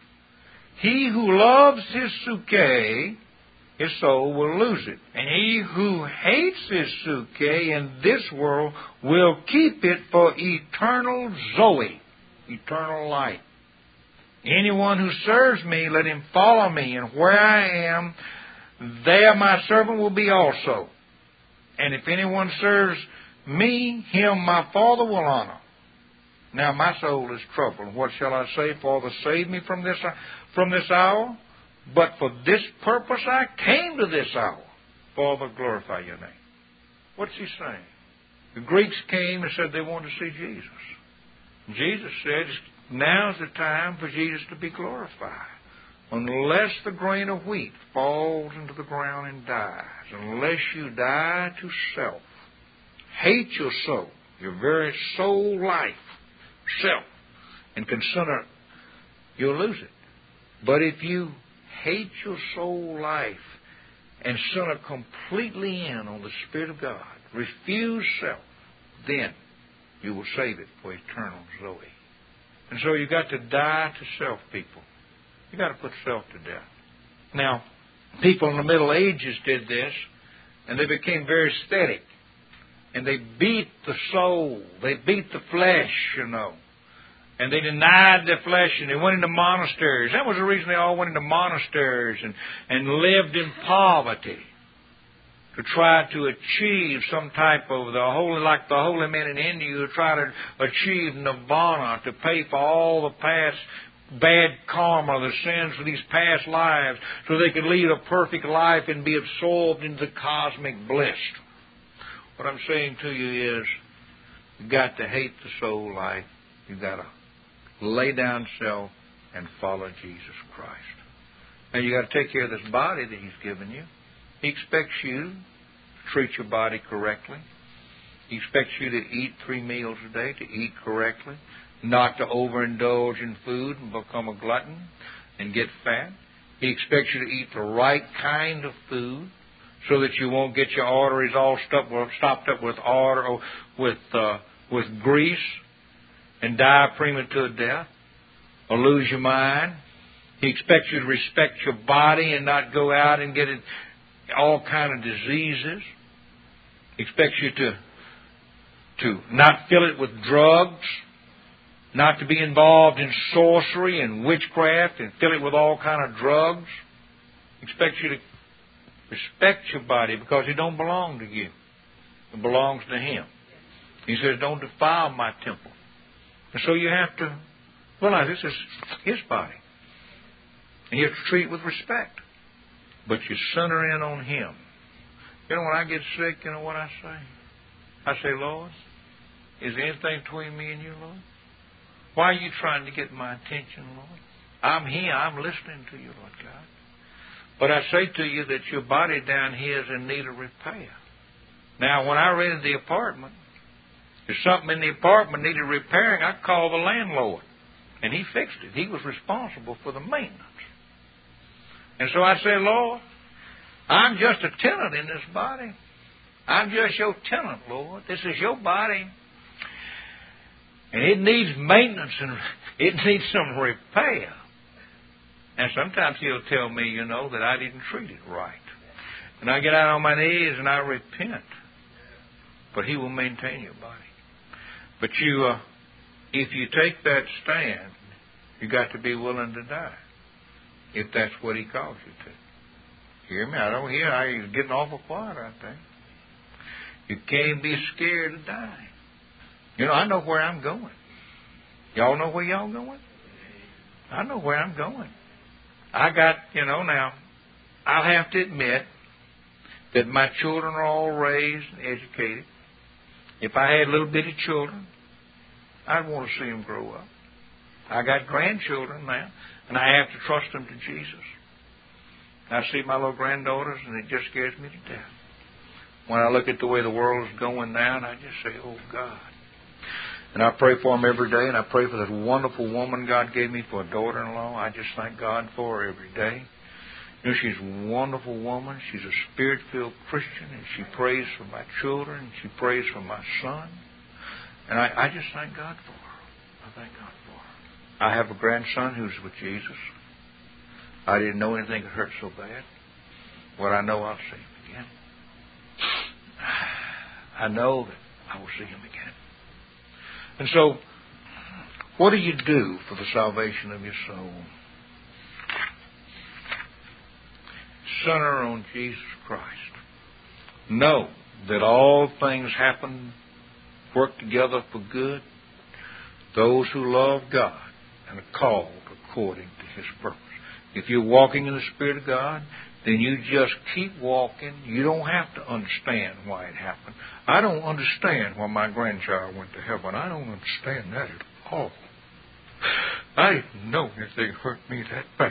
He who loves his suke, his soul will lose it. And he who hates his suke in this world will keep it for eternal Zoe, eternal life. Anyone who serves me, let him follow me, and where I am, there my servant will be also. And if anyone serves me, him my Father will honor. Now my soul is troubled. What shall I say? Father, save me from this hour. But for this purpose I came to this hour. Father, glorify your name. What's he saying? The Greeks came and said they wanted to see Jesus. Jesus said, now's the time for Jesus to be glorified. Unless the grain of wheat falls into the ground and dies, unless you die to self, hate your soul, your very soul life, self, and consider you'll lose it. But if you hate your soul life and center completely in on the Spirit of God, refuse self, then you will save it for eternal Zoe. And so you've got to die to self, people. You've got to put self to death. Now, people in the Middle Ages did this, and they became very aesthetic. And they beat the soul. They beat the flesh, you know. And they denied their flesh, and they went into monasteries. That was the reason they all went into monasteries and lived in poverty. to try to achieve some type of like the holy men in India who try to achieve nirvana, to pay for all the past bad karma, the sins of these past lives, so they could lead a perfect life and be absorbed into the cosmic bliss. What I'm saying to you is, you've got to hate the soul life. You've got to lay down self and follow Jesus Christ. And you've got to take care of this body that He's given you. He expects you to treat your body correctly. He expects you to eat 3 meals a day, to eat correctly, not to overindulge in food and become a glutton and get fat. He expects you to eat the right kind of food so that you won't get your arteries all stopped up with grease and die premature death or lose your mind. He expects you to respect your body and not go out and get all kind of diseases. He expects you to not fill it with drugs, not to be involved in sorcery and witchcraft and fill it with all kind of drugs. He expects you to respect your body because it don't belong to you. It belongs to Him. He says, don't defile my temple. And so you have to realize this is His body. And you have to treat it with respect. But you center in on Him. You know, when I get sick, you know what I say? I say, Lord, is there anything between me and you, Lord? Why are you trying to get my attention, Lord? I'm here. I'm listening to you, Lord God. But I say to you that your body down here is in need of repair. Now, when I rented the apartment, if something in the apartment needed repairing, I called the landlord. And he fixed it. He was responsible for the maintenance. And so I say, Lord, I'm just a tenant in this body. I'm just your tenant, Lord. This is your body. And it needs maintenance and it needs some repair. And sometimes He'll tell me, you know, that I didn't treat it right. And I get out on my knees and I repent. But He will maintain your body. But if you take that stand, you got to be willing to die. If that's what He calls you to. Hear me? I don't hear. He's getting awful quiet, I think. You can't be scared to die. You know, I know where I'm going. Y'all know where y'all going? I know where I'm going. I got, now, I'll have to admit that my children are all raised and educated. If I had little bitty children, I'd want to see them grow up. I got grandchildren now, and I have to trust them to Jesus. I see my little granddaughters, and it just scares me to death. When I look at the way the world is going now, and I just say, oh, God. And I pray for them every day, and I pray for that wonderful woman God gave me for a daughter-in-law. I just thank God for her every day. You know, she's a wonderful woman. She's a Spirit-filled Christian, and she prays for my children, and she prays for my son. And I just thank God for her. I thank God for her. I have a grandson who's with Jesus. I didn't know anything could hurt so bad. What I know, I'll see him again. I know that I will see him again. And so, what do you do for the salvation of your soul? Center on Jesus Christ. Know that all things work together for good. Those who love God and are called according to His purpose. If you're walking in the Spirit of God, then you just keep walking. You don't have to understand why it happened. I don't understand why my grandchild went to heaven. I don't understand that at all. I didn't know anything hurt me that bad.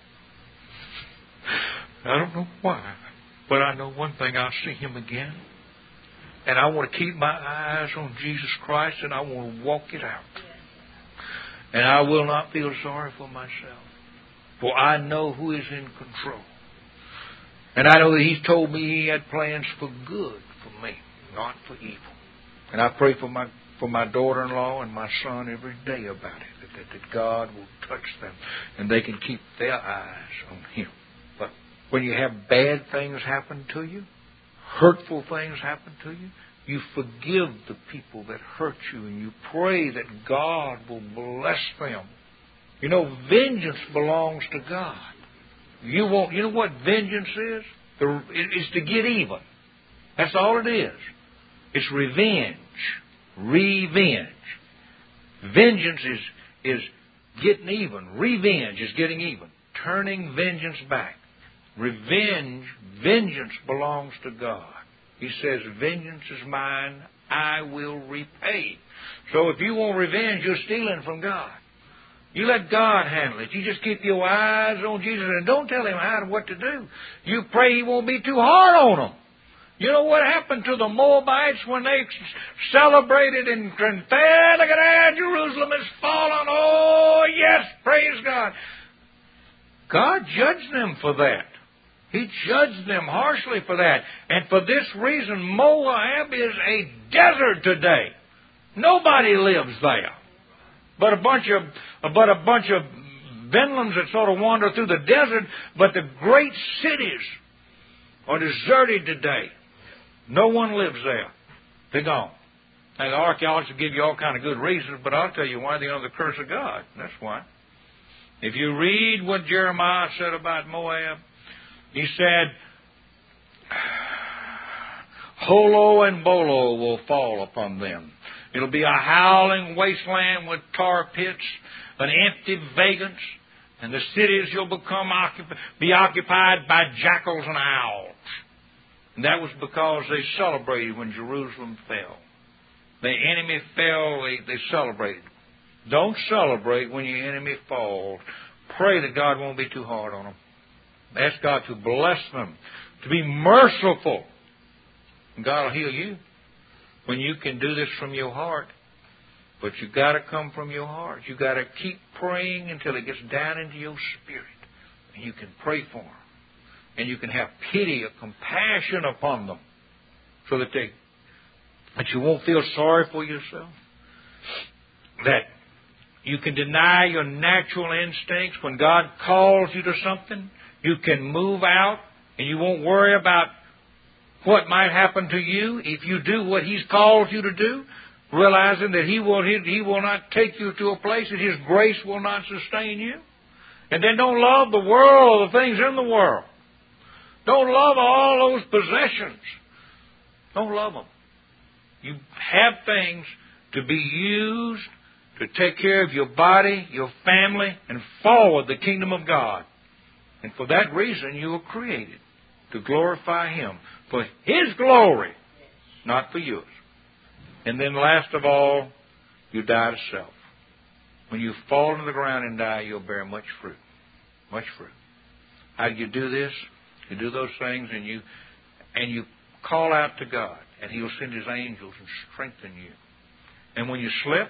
I don't know why, but I know one thing, I'll see Him again. And I want to keep my eyes on Jesus Christ, and I want to walk it out. And I will not feel sorry for myself, for I know who is in control. And I know that He's told me He had plans for good for me, not for evil. And I pray for my daughter-in-law and my son every day about it, that God will touch them and they can keep their eyes on Him. But when you have bad things happen to you, hurtful things happen to you, you forgive the people that hurt you and you pray that God will bless them. You know, vengeance belongs to God. You know what vengeance is? It's to get even. That's all it is. It's revenge. Revenge. Vengeance is getting even. Revenge is getting even. Turning vengeance back. Vengeance belongs to God. He says, vengeance is mine, I will repay. So if you want revenge, you're stealing from God. You let God handle it. You just keep your eyes on Jesus and don't tell Him what to do. You pray He won't be too hard on them. You know what happened to the Moabites when they celebrated and look at that, Jerusalem has fallen. Oh, yes, praise God. God judged them for that. He judged them harshly for that. And for this reason, Moab is a desert today. Nobody lives there. But a bunch of Bedlams that sort of wander through the desert, but the great cities are deserted today. No one lives there. They're gone. And the archaeologists will give you all kind of good reasons, but I'll tell you why. They're under the curse of God. That's why. If you read what Jeremiah said about Moab, he said, Holo and Bolo will fall upon them. It'll be a howling wasteland with tar pits, an empty vagance, and the cities will be occupied by jackals and owls. And that was because they celebrated when Jerusalem fell. The enemy fell, they celebrated. Don't celebrate when your enemy falls. Pray that God won't be too hard on them. Ask God to bless them, to be merciful. And God will heal you when you can do this from your heart. But you've got to come from your heart. You've got to keep praying until it gets down into your spirit. And you can pray for them. And you can have pity or compassion upon them so that you won't feel sorry for yourself. That you can deny your natural instincts. When God calls you to something, you can move out and you won't worry about what might happen to you if you do what He's called you to do, realizing that He will not take you to a place that His grace will not sustain you. And then don't love the world or the things in the world. Don't love all those possessions. Don't love them. You have things to be used to take care of your body, your family, and forward the kingdom of God. And for that reason, you were created to glorify Him for His glory, not for yours. And then last of all, you die to self. When you fall to the ground and die, you'll bear much fruit. Much fruit. How do you do this? You do those things and you call out to God, and He'll send His angels and strengthen you. And when you slip,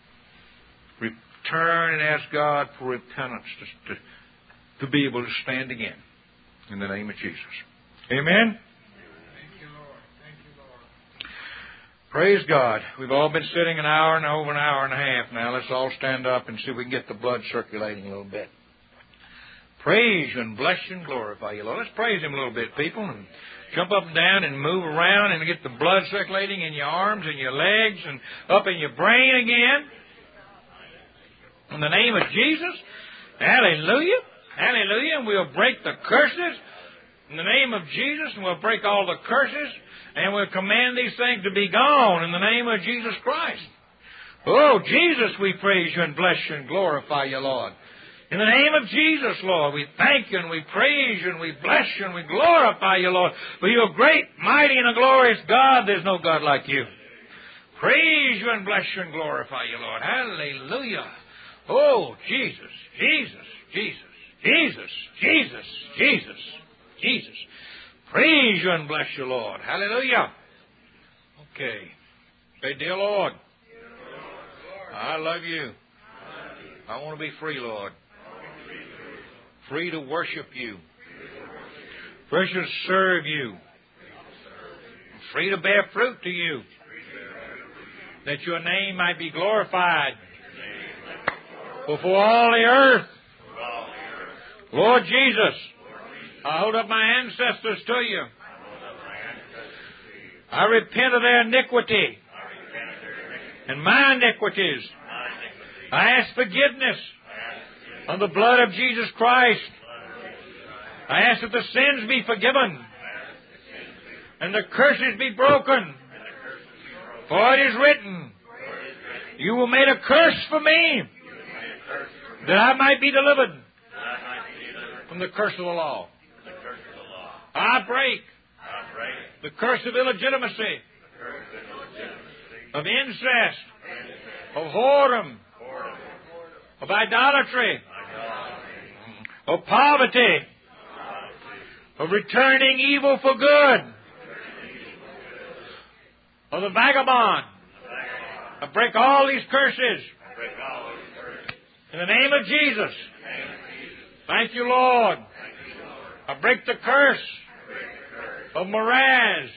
return and ask God for repentance to be able to stand again. In the name of Jesus. Amen? Thank you, Lord. Thank you, Lord. Praise God. We've all been sitting over an hour and a half now. Let's all stand up and see if we can get the blood circulating a little bit. Praise you and bless you and glorify you, Lord. Let's praise Him a little bit, people, and jump up and down and move around and get the blood circulating in your arms and your legs and up in your brain again. In the name of Jesus. Hallelujah. Hallelujah. And we'll break the curses in the name of Jesus, and we'll break all the curses, and we'll command these things to be gone in the name of Jesus Christ. Oh, Jesus, we praise you and bless you and glorify you, Lord. In the name of Jesus, Lord, we thank you and we praise you and we bless you and we glorify you, Lord. For you're great, mighty, and a glorious God. There's no God like you. Praise you and bless you and glorify you, Lord. Hallelujah. Oh, Jesus, Jesus, Jesus, Jesus, Jesus, Jesus, Jesus. Praise you and bless you, Lord. Hallelujah. Okay. Say, dear Lord, I love you. I want to be free, Lord. Free to worship you. Free to serve you. Free to bear fruit to you. That your name might be glorified before all the earth. Lord Jesus, I hold up my ancestors to you. I repent of their iniquity and my iniquities. I ask forgiveness on the blood of Jesus Christ. I ask that the sins be forgiven and the curses be broken. For it is written, you were made a curse for me, that I might be delivered from the curse of the law. I break the curse of illegitimacy, of incest, of whoredom, of idolatry, of poverty, of returning evil for good, of the vagabond. I break all these curses in the name of Jesus. Thank you, Lord. I break the curse of Moraz.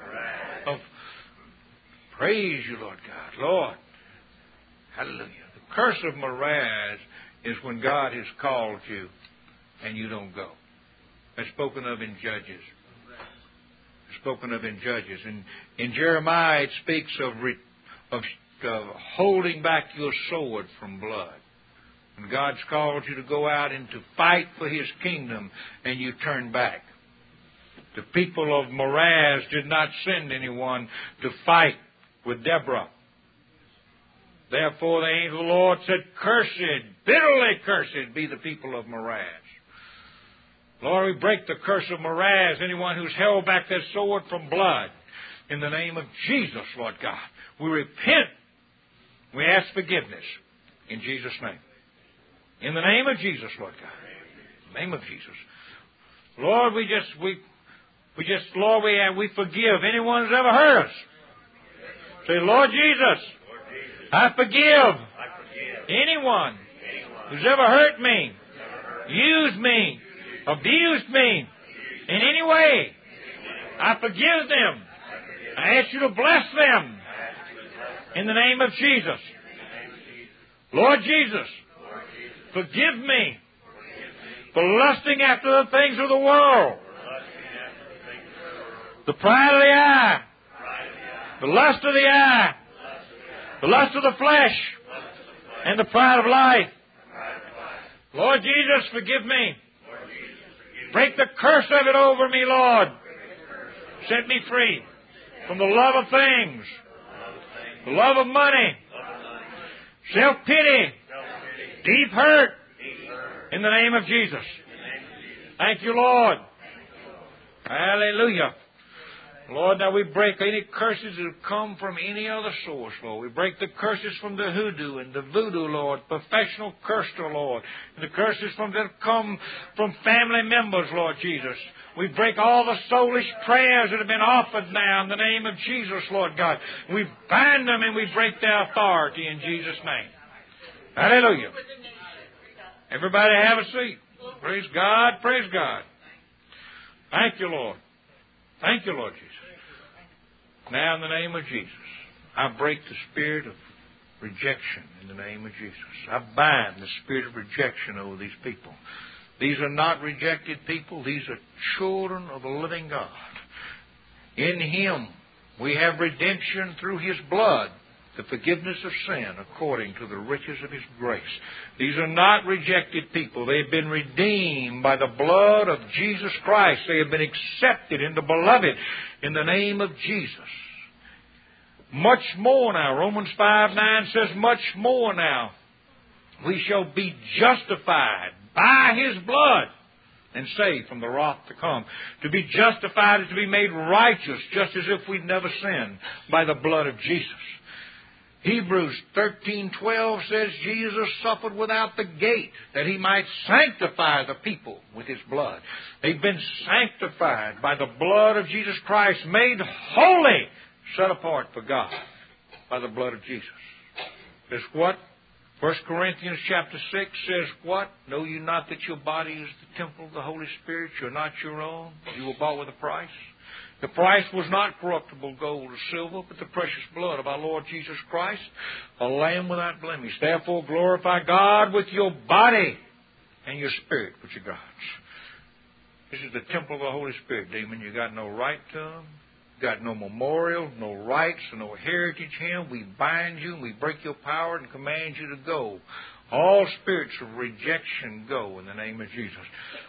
Praise you, Lord God. Lord, hallelujah. The curse of Moraz is when God has called you and you don't go. That's spoken of in Judges. It's spoken of in Judges. In Jeremiah, it speaks of holding back your sword from blood. And God's called you to go out and to fight for His kingdom, and you turn back. The people of Moraz did not send anyone to fight with Deborah. Therefore the angel of the Lord said, cursed, bitterly cursed be the people of Moraz. Lord, we break the curse of Moraz, anyone who's held back their sword from blood. In the name of Jesus, Lord God, we repent. We ask forgiveness in Jesus' name. In the name of Jesus, Lord God. In the name of Jesus. Lord, we forgive anyone who's ever hurt us. Say, Lord Jesus, I forgive anyone who's ever hurt me, used me, abused me in any way. I forgive them. I ask you to bless them in the name of Jesus. Lord Jesus, forgive me for lusting after the things of the world, the pride of the eye, the lust of the eye, the lust of the flesh, and the pride of life. Lord Jesus, forgive me. Break the curse of it over me, Lord. Set me free from the love of things, the love of money, self-pity, deep hurt, in the name of Jesus. Thank you, Lord. Hallelujah. Lord, now we break any curses that have come from any other source, Lord. We break the curses from the hoodoo and the voodoo, Lord, professional curse, Lord, and the curses that come from family members, Lord Jesus. We break all the soulish prayers that have been offered now in the name of Jesus, Lord God. We bind them and we break their authority in Jesus' name. Hallelujah. Everybody have a seat. Praise God, praise God. Thank you, Lord. Thank you, Lord Jesus. Now, in the name of Jesus, I break the spirit of rejection in the name of Jesus. I bind the spirit of rejection over these people. These are not rejected people. These are children of the living God. In Him, we have redemption through His blood, the forgiveness of sin according to the riches of His grace. These are not rejected people. They have been redeemed by the blood of Jesus Christ. They have been accepted in the beloved in the name of Jesus. Much more now, Romans 5:9 says, much more now, we shall be justified by His blood and saved from the wrath to come. To be justified is to be made righteous, just as if we'd never sinned, by the blood of Jesus. Hebrews 13:12 says Jesus suffered without the gate that He might sanctify the people with His blood. They've been sanctified by the blood of Jesus Christ, made holy, set apart for God by the blood of Jesus. That's what 1 Corinthians chapter 6 says, what? Know you not that your body is the temple of the Holy Spirit? You're not your own. You were bought with a price. The price was not corruptible gold or silver, but the precious blood of our Lord Jesus Christ, a lamb without blemish. Therefore glorify God with your body and your spirit, which are God's. This is the temple of the Holy Spirit, demon. You got no right to them. Got no memorial, no rights, no heritage here. We bind you and we break your power and command you to go. All spirits of rejection go in the name of Jesus.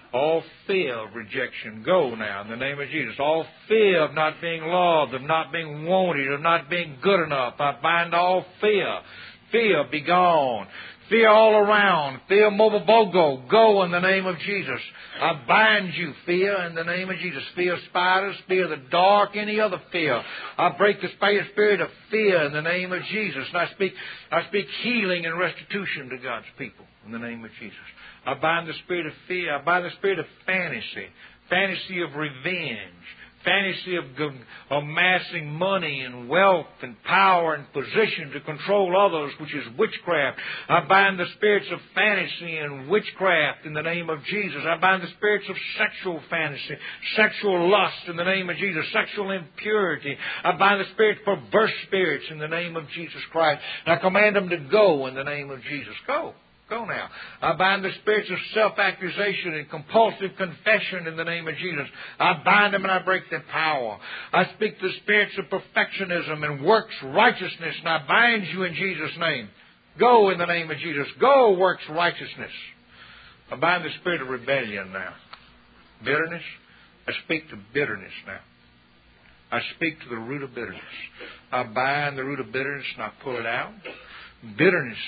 All fear of rejection, go now in the name of Jesus. All fear of not being loved, of not being wanted, of not being good enough, I bind all fear. Fear, be gone. Fear all around. Fear, mobobogo, go in the name of Jesus. I bind you, fear, in the name of Jesus. Fear of spiders, fear of the dark, any other fear. I break the spirit of fear in the name of Jesus. And I speak healing and restitution to God's people in the name of Jesus. I bind the spirit of fear. I bind the spirit of fantasy. Fantasy of revenge. Fantasy of amassing money and wealth and power and position to control others, which is witchcraft. I bind the spirits of fantasy and witchcraft in the name of Jesus. I bind the spirits of sexual fantasy, sexual lust in the name of Jesus, sexual impurity. I bind the spirit of perverse spirits in the name of Jesus Christ. And I command them to go in the name of Jesus. Go. Go now. I bind the spirits of self-accusation and compulsive confession in the name of Jesus. I bind them and I break their power. I speak the spirits of perfectionism and works righteousness, and I bind you in Jesus' name. Go in the name of Jesus. Go, works righteousness. I bind the spirit of rebellion now. Bitterness. I speak to bitterness now. I speak to the root of bitterness. I bind the root of bitterness and I pull it out. Bitterness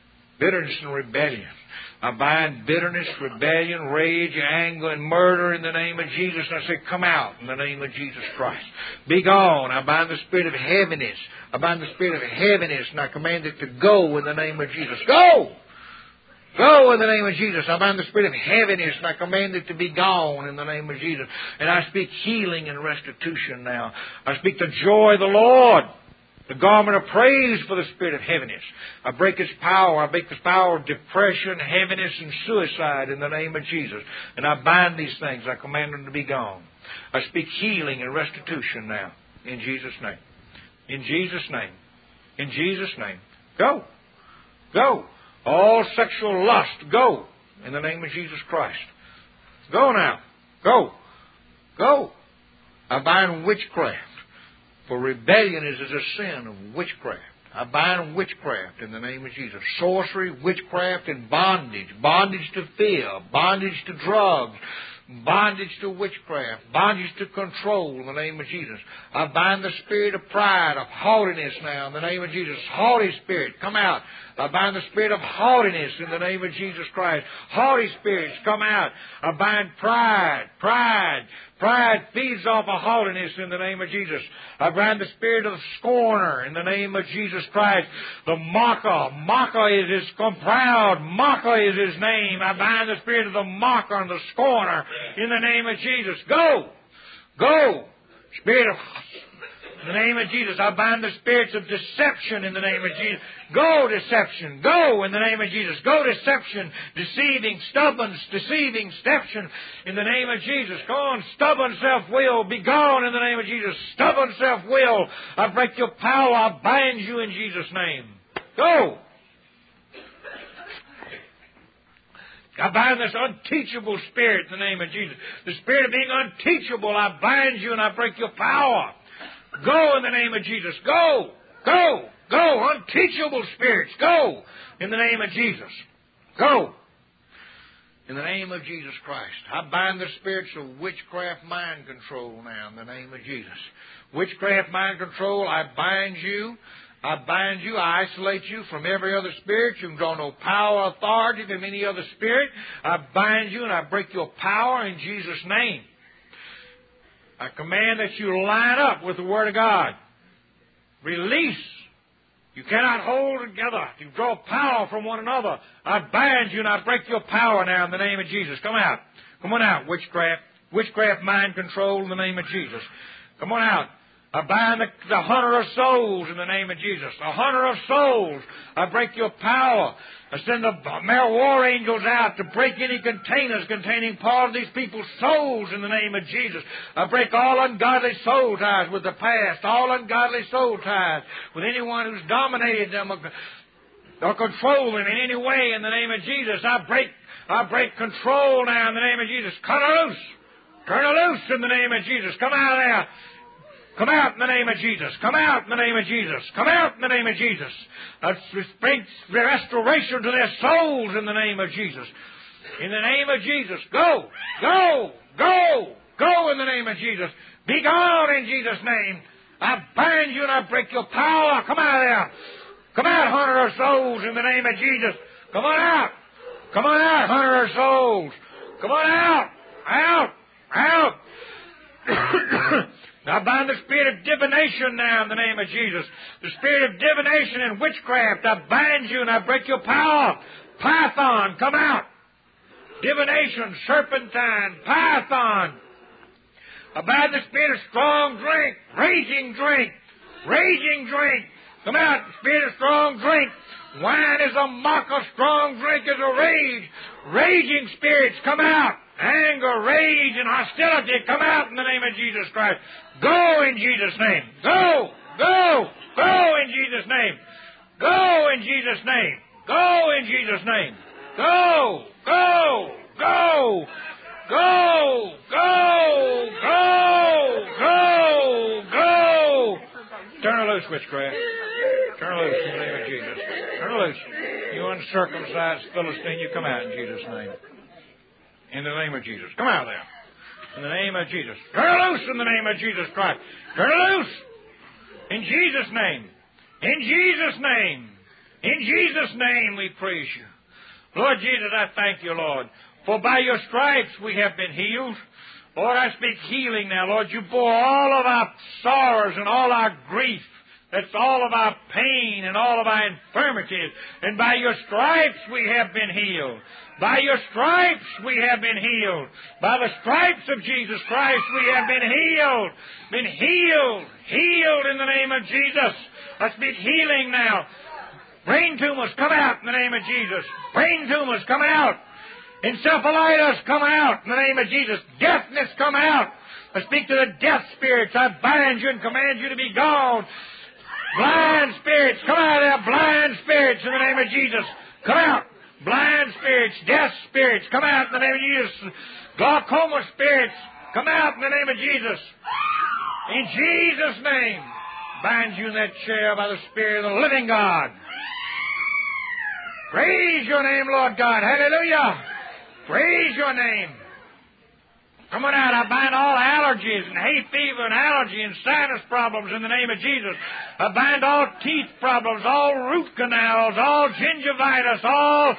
and rebellion. I bind bitterness, rebellion, rage, anger, and murder in the name of Jesus. And I say, come out in the name of Jesus Christ. Be gone. I bind the spirit of heaviness. I bind the spirit of heaviness, and I command it to go in the name of Jesus. Go! Go in the name of Jesus. I bind the spirit of heaviness, and I command it to be gone in the name of Jesus. And I speak healing and restitution now. I speak the joy of the Lord. The garment of praise for the spirit of heaviness. I break its power. I break the power of depression, heaviness, and suicide in the name of Jesus. And I bind these things. I command them to be gone. I speak healing and restitution now. In Jesus' name. In Jesus' name. In Jesus' name. Go. Go. All sexual lust, go. In the name of Jesus Christ. Go now. Go. Go. I bind witchcraft. For rebellion is a sin of witchcraft. I bind witchcraft in the name of Jesus. Sorcery, witchcraft, and bondage. Bondage to fear. Bondage to drugs. Bondage to witchcraft. Bondage to control in the name of Jesus. I bind the spirit of pride, of haughtiness now in the name of Jesus. Haughty spirit, come out. I bind the spirit of haughtiness in the name of Jesus Christ. Haughty spirits, come out. I bind pride. Pride feeds off of haughtiness in the name of Jesus. I bind the spirit of the scorner in the name of Jesus Christ. The mocker. Mocker is his proud. Mocker is his name. I bind the spirit of the mocker and the scorner in the name of Jesus. Go. Go. Spirit of... In the name of Jesus, I bind the spirits of deception in the name of Jesus. Go, deception. Go in the name of Jesus. Go, deception. Deceiving, stubborn, deceiving, deception in the name of Jesus. Go on, stubborn self-will. Be gone in the name of Jesus. Stubborn self-will. I break your power. I bind you in Jesus' name. Go. I bind this unteachable spirit in the name of Jesus. The spirit of being unteachable, I bind you and I break your power. Go in the name of Jesus. Go. Go. Go. Unteachable spirits. Go in the name of Jesus. Go. In the name of Jesus Christ. I bind the spirits of witchcraft, mind control now in the name of Jesus. Witchcraft, mind control, I bind you. I bind you. I isolate you from every other spirit. You can draw no power, authority from any other spirit. I bind you and I break your power in Jesus' name. I command that you line up with the Word of God. Release. You cannot hold together. You draw power from one another. I bind you and I break your power now in the name of Jesus. Come out. Come on out, witchcraft. Witchcraft, mind control in the name of Jesus. Come on out. I bind the hunter of souls in the name of Jesus. A hunter of souls. I break your power. I send the war angels out to break any containers containing part of these people's souls in the name of Jesus. I break all ungodly soul ties with the past, all ungodly soul ties with anyone who's dominated them or controlled them in any way in the name of Jesus. I break control now in the name of Jesus. Cut her loose. Turn her loose in the name of Jesus. Come out of there. Come out in the name of Jesus. Come out in the name of Jesus. Come out in the name of Jesus. Let's bring restoration to their souls in the name of Jesus. In the name of Jesus. Go. Go. Go. Go in the name of Jesus. Be gone in Jesus' name. I bind you and I break your power. Come out of there. Come out, hunter of souls, in the name of Jesus. Come on out. Come on out, hunter of souls. Come on out. Out. Out. Now bind the spirit of divination now in the name of Jesus. The spirit of divination and witchcraft. I bind you and I break your power. Python, come out. Divination, serpentine, python. I bind the spirit of strong drink, raging drink, raging drink. Come out, spirit of strong drink. Wine is a mocker, strong drink is a rage. Raging spirits, come out. Anger, rage, and hostility, come out in the name of Jesus Christ. Go in Jesus' name. Go, go, go in Jesus' name. Go in Jesus' name. Go in Jesus' name. Go, go, go, go, go, go, go, go. Turn her loose, witchcraft. Turn her loose in the name of Jesus. Turn her loose. You uncircumcised Philistine, you come out in Jesus' name. In the name of Jesus. Come out of there. In the name of Jesus. Turn her loose in the name of Jesus Christ. Turn her loose. In Jesus' name. In Jesus' name. In Jesus' name we praise you. Lord Jesus, I thank you, Lord. For by your stripes we have been healed. Lord, I speak healing now. Lord, you bore all of our sorrows and all our grief. That's all of our pain and all of our infirmities. And by your stripes we have been healed. By your stripes we have been healed. By the stripes of Jesus Christ we have been healed. Been healed. Healed in the name of Jesus. I speak healing now. Brain tumors, come out in the name of Jesus. Brain tumors, come out. Encephalitis, come out in the name of Jesus. Deafness, come out. I speak to the deaf spirits. I bind you and command you to be gone. Blind spirits, come out of there. Blind spirits in the name of Jesus. Come out. Blind spirits, deaf spirits, come out in the name of Jesus. Glaucoma spirits, come out in the name of Jesus. In Jesus' name, bind you in that chair by the Spirit of the living God. Praise your name, Lord God. Hallelujah. Praise your name. Come on out. I bind all allergies and hay fever and allergy and sinus problems in the name of Jesus. I bind all teeth problems, all root canals, all gingivitis, all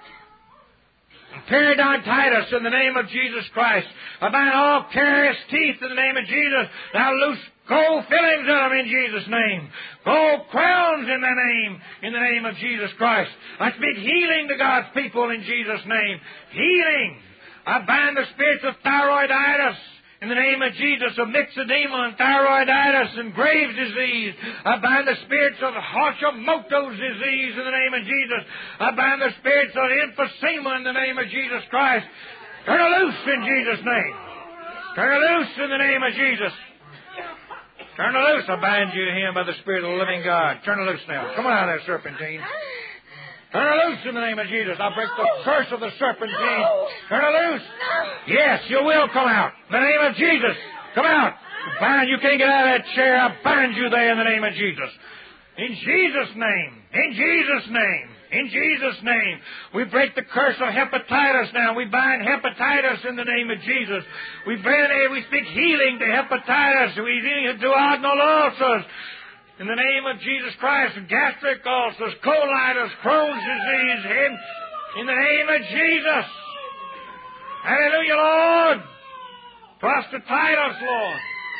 periodontitis in the name of Jesus Christ. I bind all carious teeth in the name of Jesus. Now loose gold fillings in them in Jesus' name. Gold crowns in the name of Jesus Christ. I speak healing to God's people in Jesus' name. Healing. I bind the spirits of thyroiditis in the name of Jesus, of myxedema and thyroiditis and Graves' disease. I bind the spirits of Hashimoto's disease in the name of Jesus. I bind the spirits of emphysema in the name of Jesus Christ. Turn her loose in Jesus' name. Turn her loose in the name of Jesus. Turn her loose. I bind you to him by the Spirit of the living God. Turn her loose now. Come on out of there, serpentine. Turn her loose in the name of Jesus. I break the curse of the serpentine. Turn her loose. Yes, you will come out. In the name of Jesus. Come out. Bind. You can't get out of that chair. I bind you there in the name of Jesus. In Jesus' name. In Jesus' name. In Jesus' name. We break the curse of hepatitis now. We bind hepatitis in the name of Jesus. We speak healing to hepatitis. We do duodenal ulcers. In the name of Jesus Christ, gastric ulcers, colitis, Crohn's disease, in the name of Jesus. Hallelujah, Lord. Prostatitis, Lord.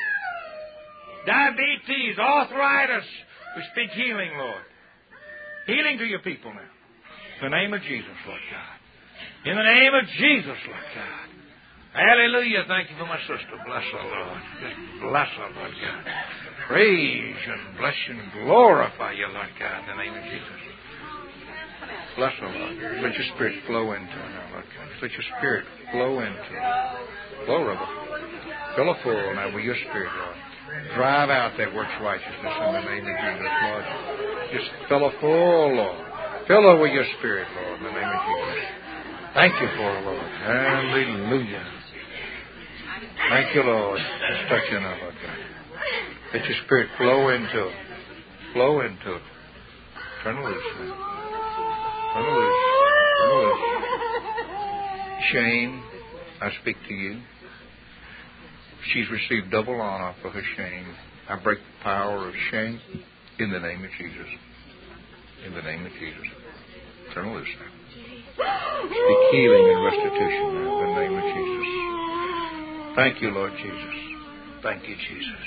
Diabetes, arthritis. We speak healing, Lord. Healing to your people now. In the name of Jesus, Lord God. In the name of Jesus, Lord God. Hallelujah. Thank you for my sister. Bless her, Lord. Just bless her, Lord God. Praise and bless you and glorify you, Lord God, in the name of Jesus. Bless her, Lord. Let your Spirit flow into her now, Lord God. Let your Spirit flow into her. Flow, Lord. Fill her full now with your Spirit, Lord. Drive out that works righteousness in the name of Jesus, Lord. Just fill her full, Lord. Fill her with your Spirit, Lord, in the name of Jesus. Thank you for her, Lord. Hallelujah. Thank you, Lord. Just touch her now, Lord God. Let your Spirit flow into it. Flow into it. Turn her loose, man. Turn her loose. Turn her loose. Shame, I speak to you. She's received double honor for her shame. I break the power of shame in the name of Jesus. In the name of Jesus. Turn her loose now. Speak healing and restitution now in the name of Jesus. Thank you, Lord Jesus. Thank you, Jesus.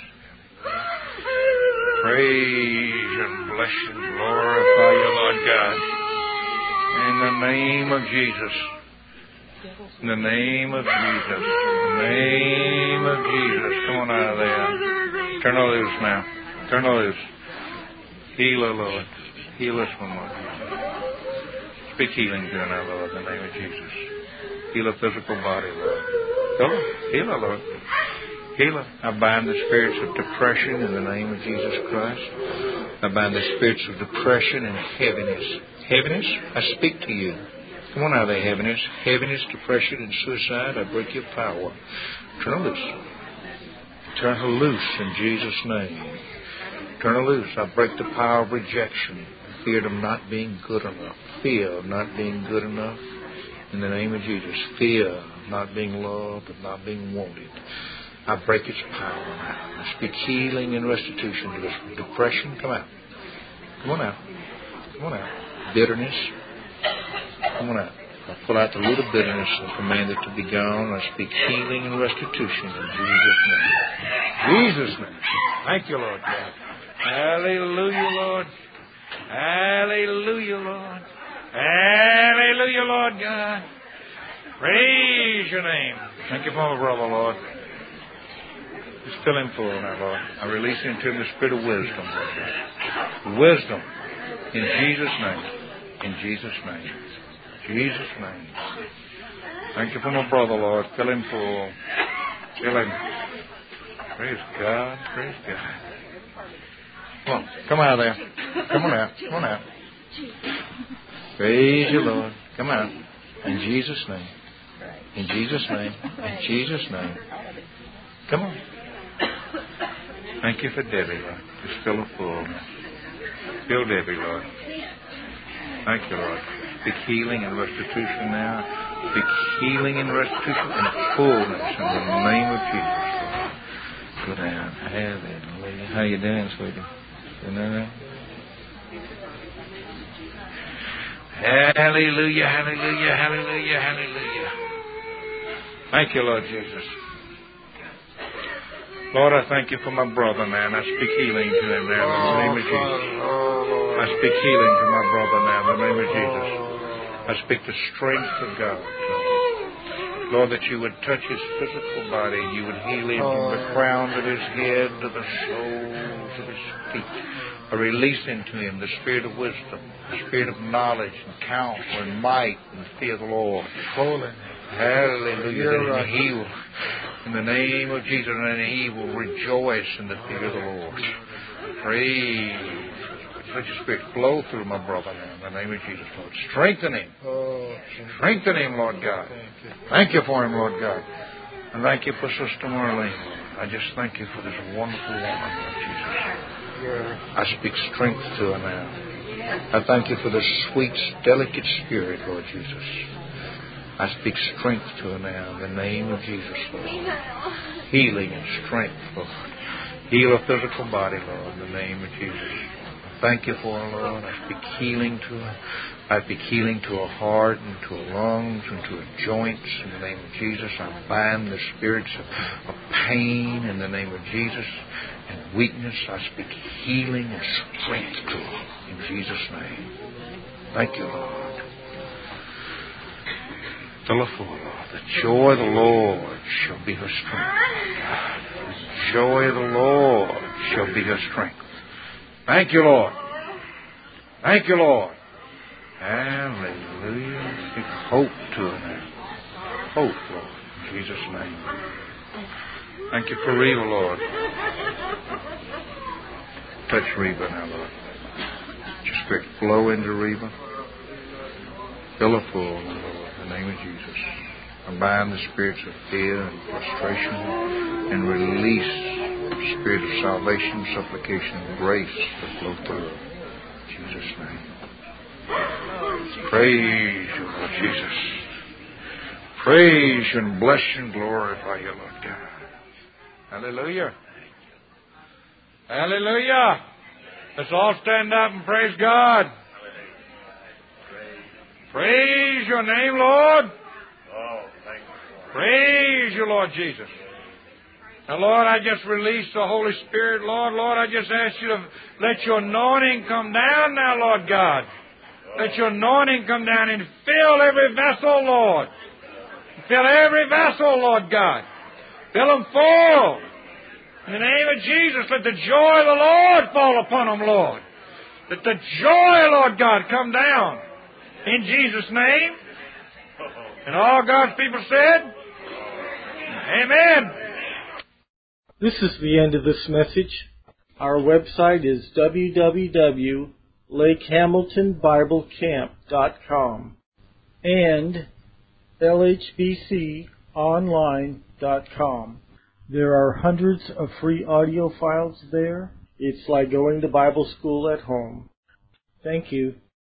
Praise and bless and glorify you, Lord God. In the name of Jesus. In the name of Jesus. In the name of Jesus. Come on out of there. Turn her loose now. Turn her loose. Heal her, Lord. Heal us one more. Speak healing to her now, Lord, in the name of Jesus. Heal her physical body, Lord. Heal her, Lord. Heal her. I bind the spirits of depression in the name of Jesus Christ. I bind the spirits of depression and heaviness. Heaviness, I speak to you. Come on out of there, heaviness. Heaviness, depression, and suicide, I break your power. Turn her loose. Turn her loose in Jesus' name. Turn her loose. I break the power of rejection. Fear of not being good enough. Fear of not being good enough. In the name of Jesus. Fear of not being loved, of not being wanted. I break its power now. I speak healing and restitution to this depression. Come out. Come on out. Come on out. Bitterness. Come on out. I pull out the root of bitterness and command it to be gone. I speak healing and restitution in Jesus' name. Jesus' name. Thank you, Lord God. Hallelujah, Lord. Hallelujah, Lord. Hallelujah, Lord God. Praise your name. Thank you for my brother, Lord. Just fill him full now, Lord. I release into him the spirit of wisdom, Lord God. Wisdom. In Jesus' name. In Jesus' name. Jesus' name. Thank you for my brother, Lord. Fill him full. Fill him. Praise God. Praise God. Come on. Come out of there. Come on out. Come on out. Praise you, Lord. Come out. In Jesus' name. In Jesus' name. In Jesus' name. Come on. Thank you for Debbie, Lord. Just fill her full. Fill Debbie, Lord. Thank you, Lord. Speak healing and restitution now. Speak healing and restitution and fullness in the name of Jesus, Lord. Go down. Hallelujah. How you doing, sweetie? Hallelujah, hallelujah, hallelujah, hallelujah. Thank you, Lord Jesus. Lord, I thank you for my brother, man. I speak healing to him now in the name of Jesus. I speak healing to my brother now in the name of Jesus. I speak the strength of God. Lord, that you would touch his physical body. You would heal him from the crown of his head to the soles of his feet. I release into him the spirit of wisdom, the spirit of knowledge and counsel and might and fear of the Lord. Holy. Hallelujah. That he will, in the name of Jesus, and he will rejoice in the fear of the Lord. Praise. Let your spirit flow through my brother now in the name of Jesus, Lord. Strengthen him. Strengthen him, Lord God. Thank you for him, Lord God. And thank you for Sister Marlene. I just thank you for this wonderful woman, Lord Jesus. I speak strength to her now. I thank you for the sweet, delicate spirit, Lord Jesus. I speak strength to her now in the name of Jesus, Lord. Healing and strength, Lord. Heal her physical body, Lord, in the name of Jesus. Thank you for her, Lord. I speak healing to her. I speak healing to her heart and to her lungs and to her joints in the name of Jesus. I bind the spirits of pain in the name of Jesus and weakness. I speak healing and strength to her in Jesus' name. Thank you, Lord. Fill her full, Lord. The joy of the Lord shall be her strength. The joy of the Lord shall be her strength. Thank you, Lord. Thank you, Lord. Hallelujah. Speak hope to her now. Hope, Lord. In Jesus' name. Thank you for Reba, Lord. Touch Reba now, Lord. Let your spirit flow into Reba. Fill her full, Lord, in the name of Jesus. I bind the spirits of fear and frustration and release the spirit of salvation, supplication, and grace to flow through. In Jesus' name. Praise you, Lord Jesus. praise you and bless you and glorify you, Lord God. Hallelujah. Hallelujah. Let's all stand up and praise God. Praise your name, Lord. Praise you, Lord Jesus. Now, Lord, I just release the Holy Spirit, Lord. Lord, I just ask you to let your anointing come down now, Lord God. Let your anointing come down and fill every vessel, Lord. Fill every vessel, Lord God. Fill them full. In the name of Jesus, let the joy of the Lord fall upon them, Lord. Let the joy, Lord God, come down. In Jesus' name. And all God's people said, amen. This is the end of this message. Our website is www.lakehamiltonbiblecamp.com and lhbconline.com. There are hundreds of free audio files there. It's like going to Bible school at home. Thank you.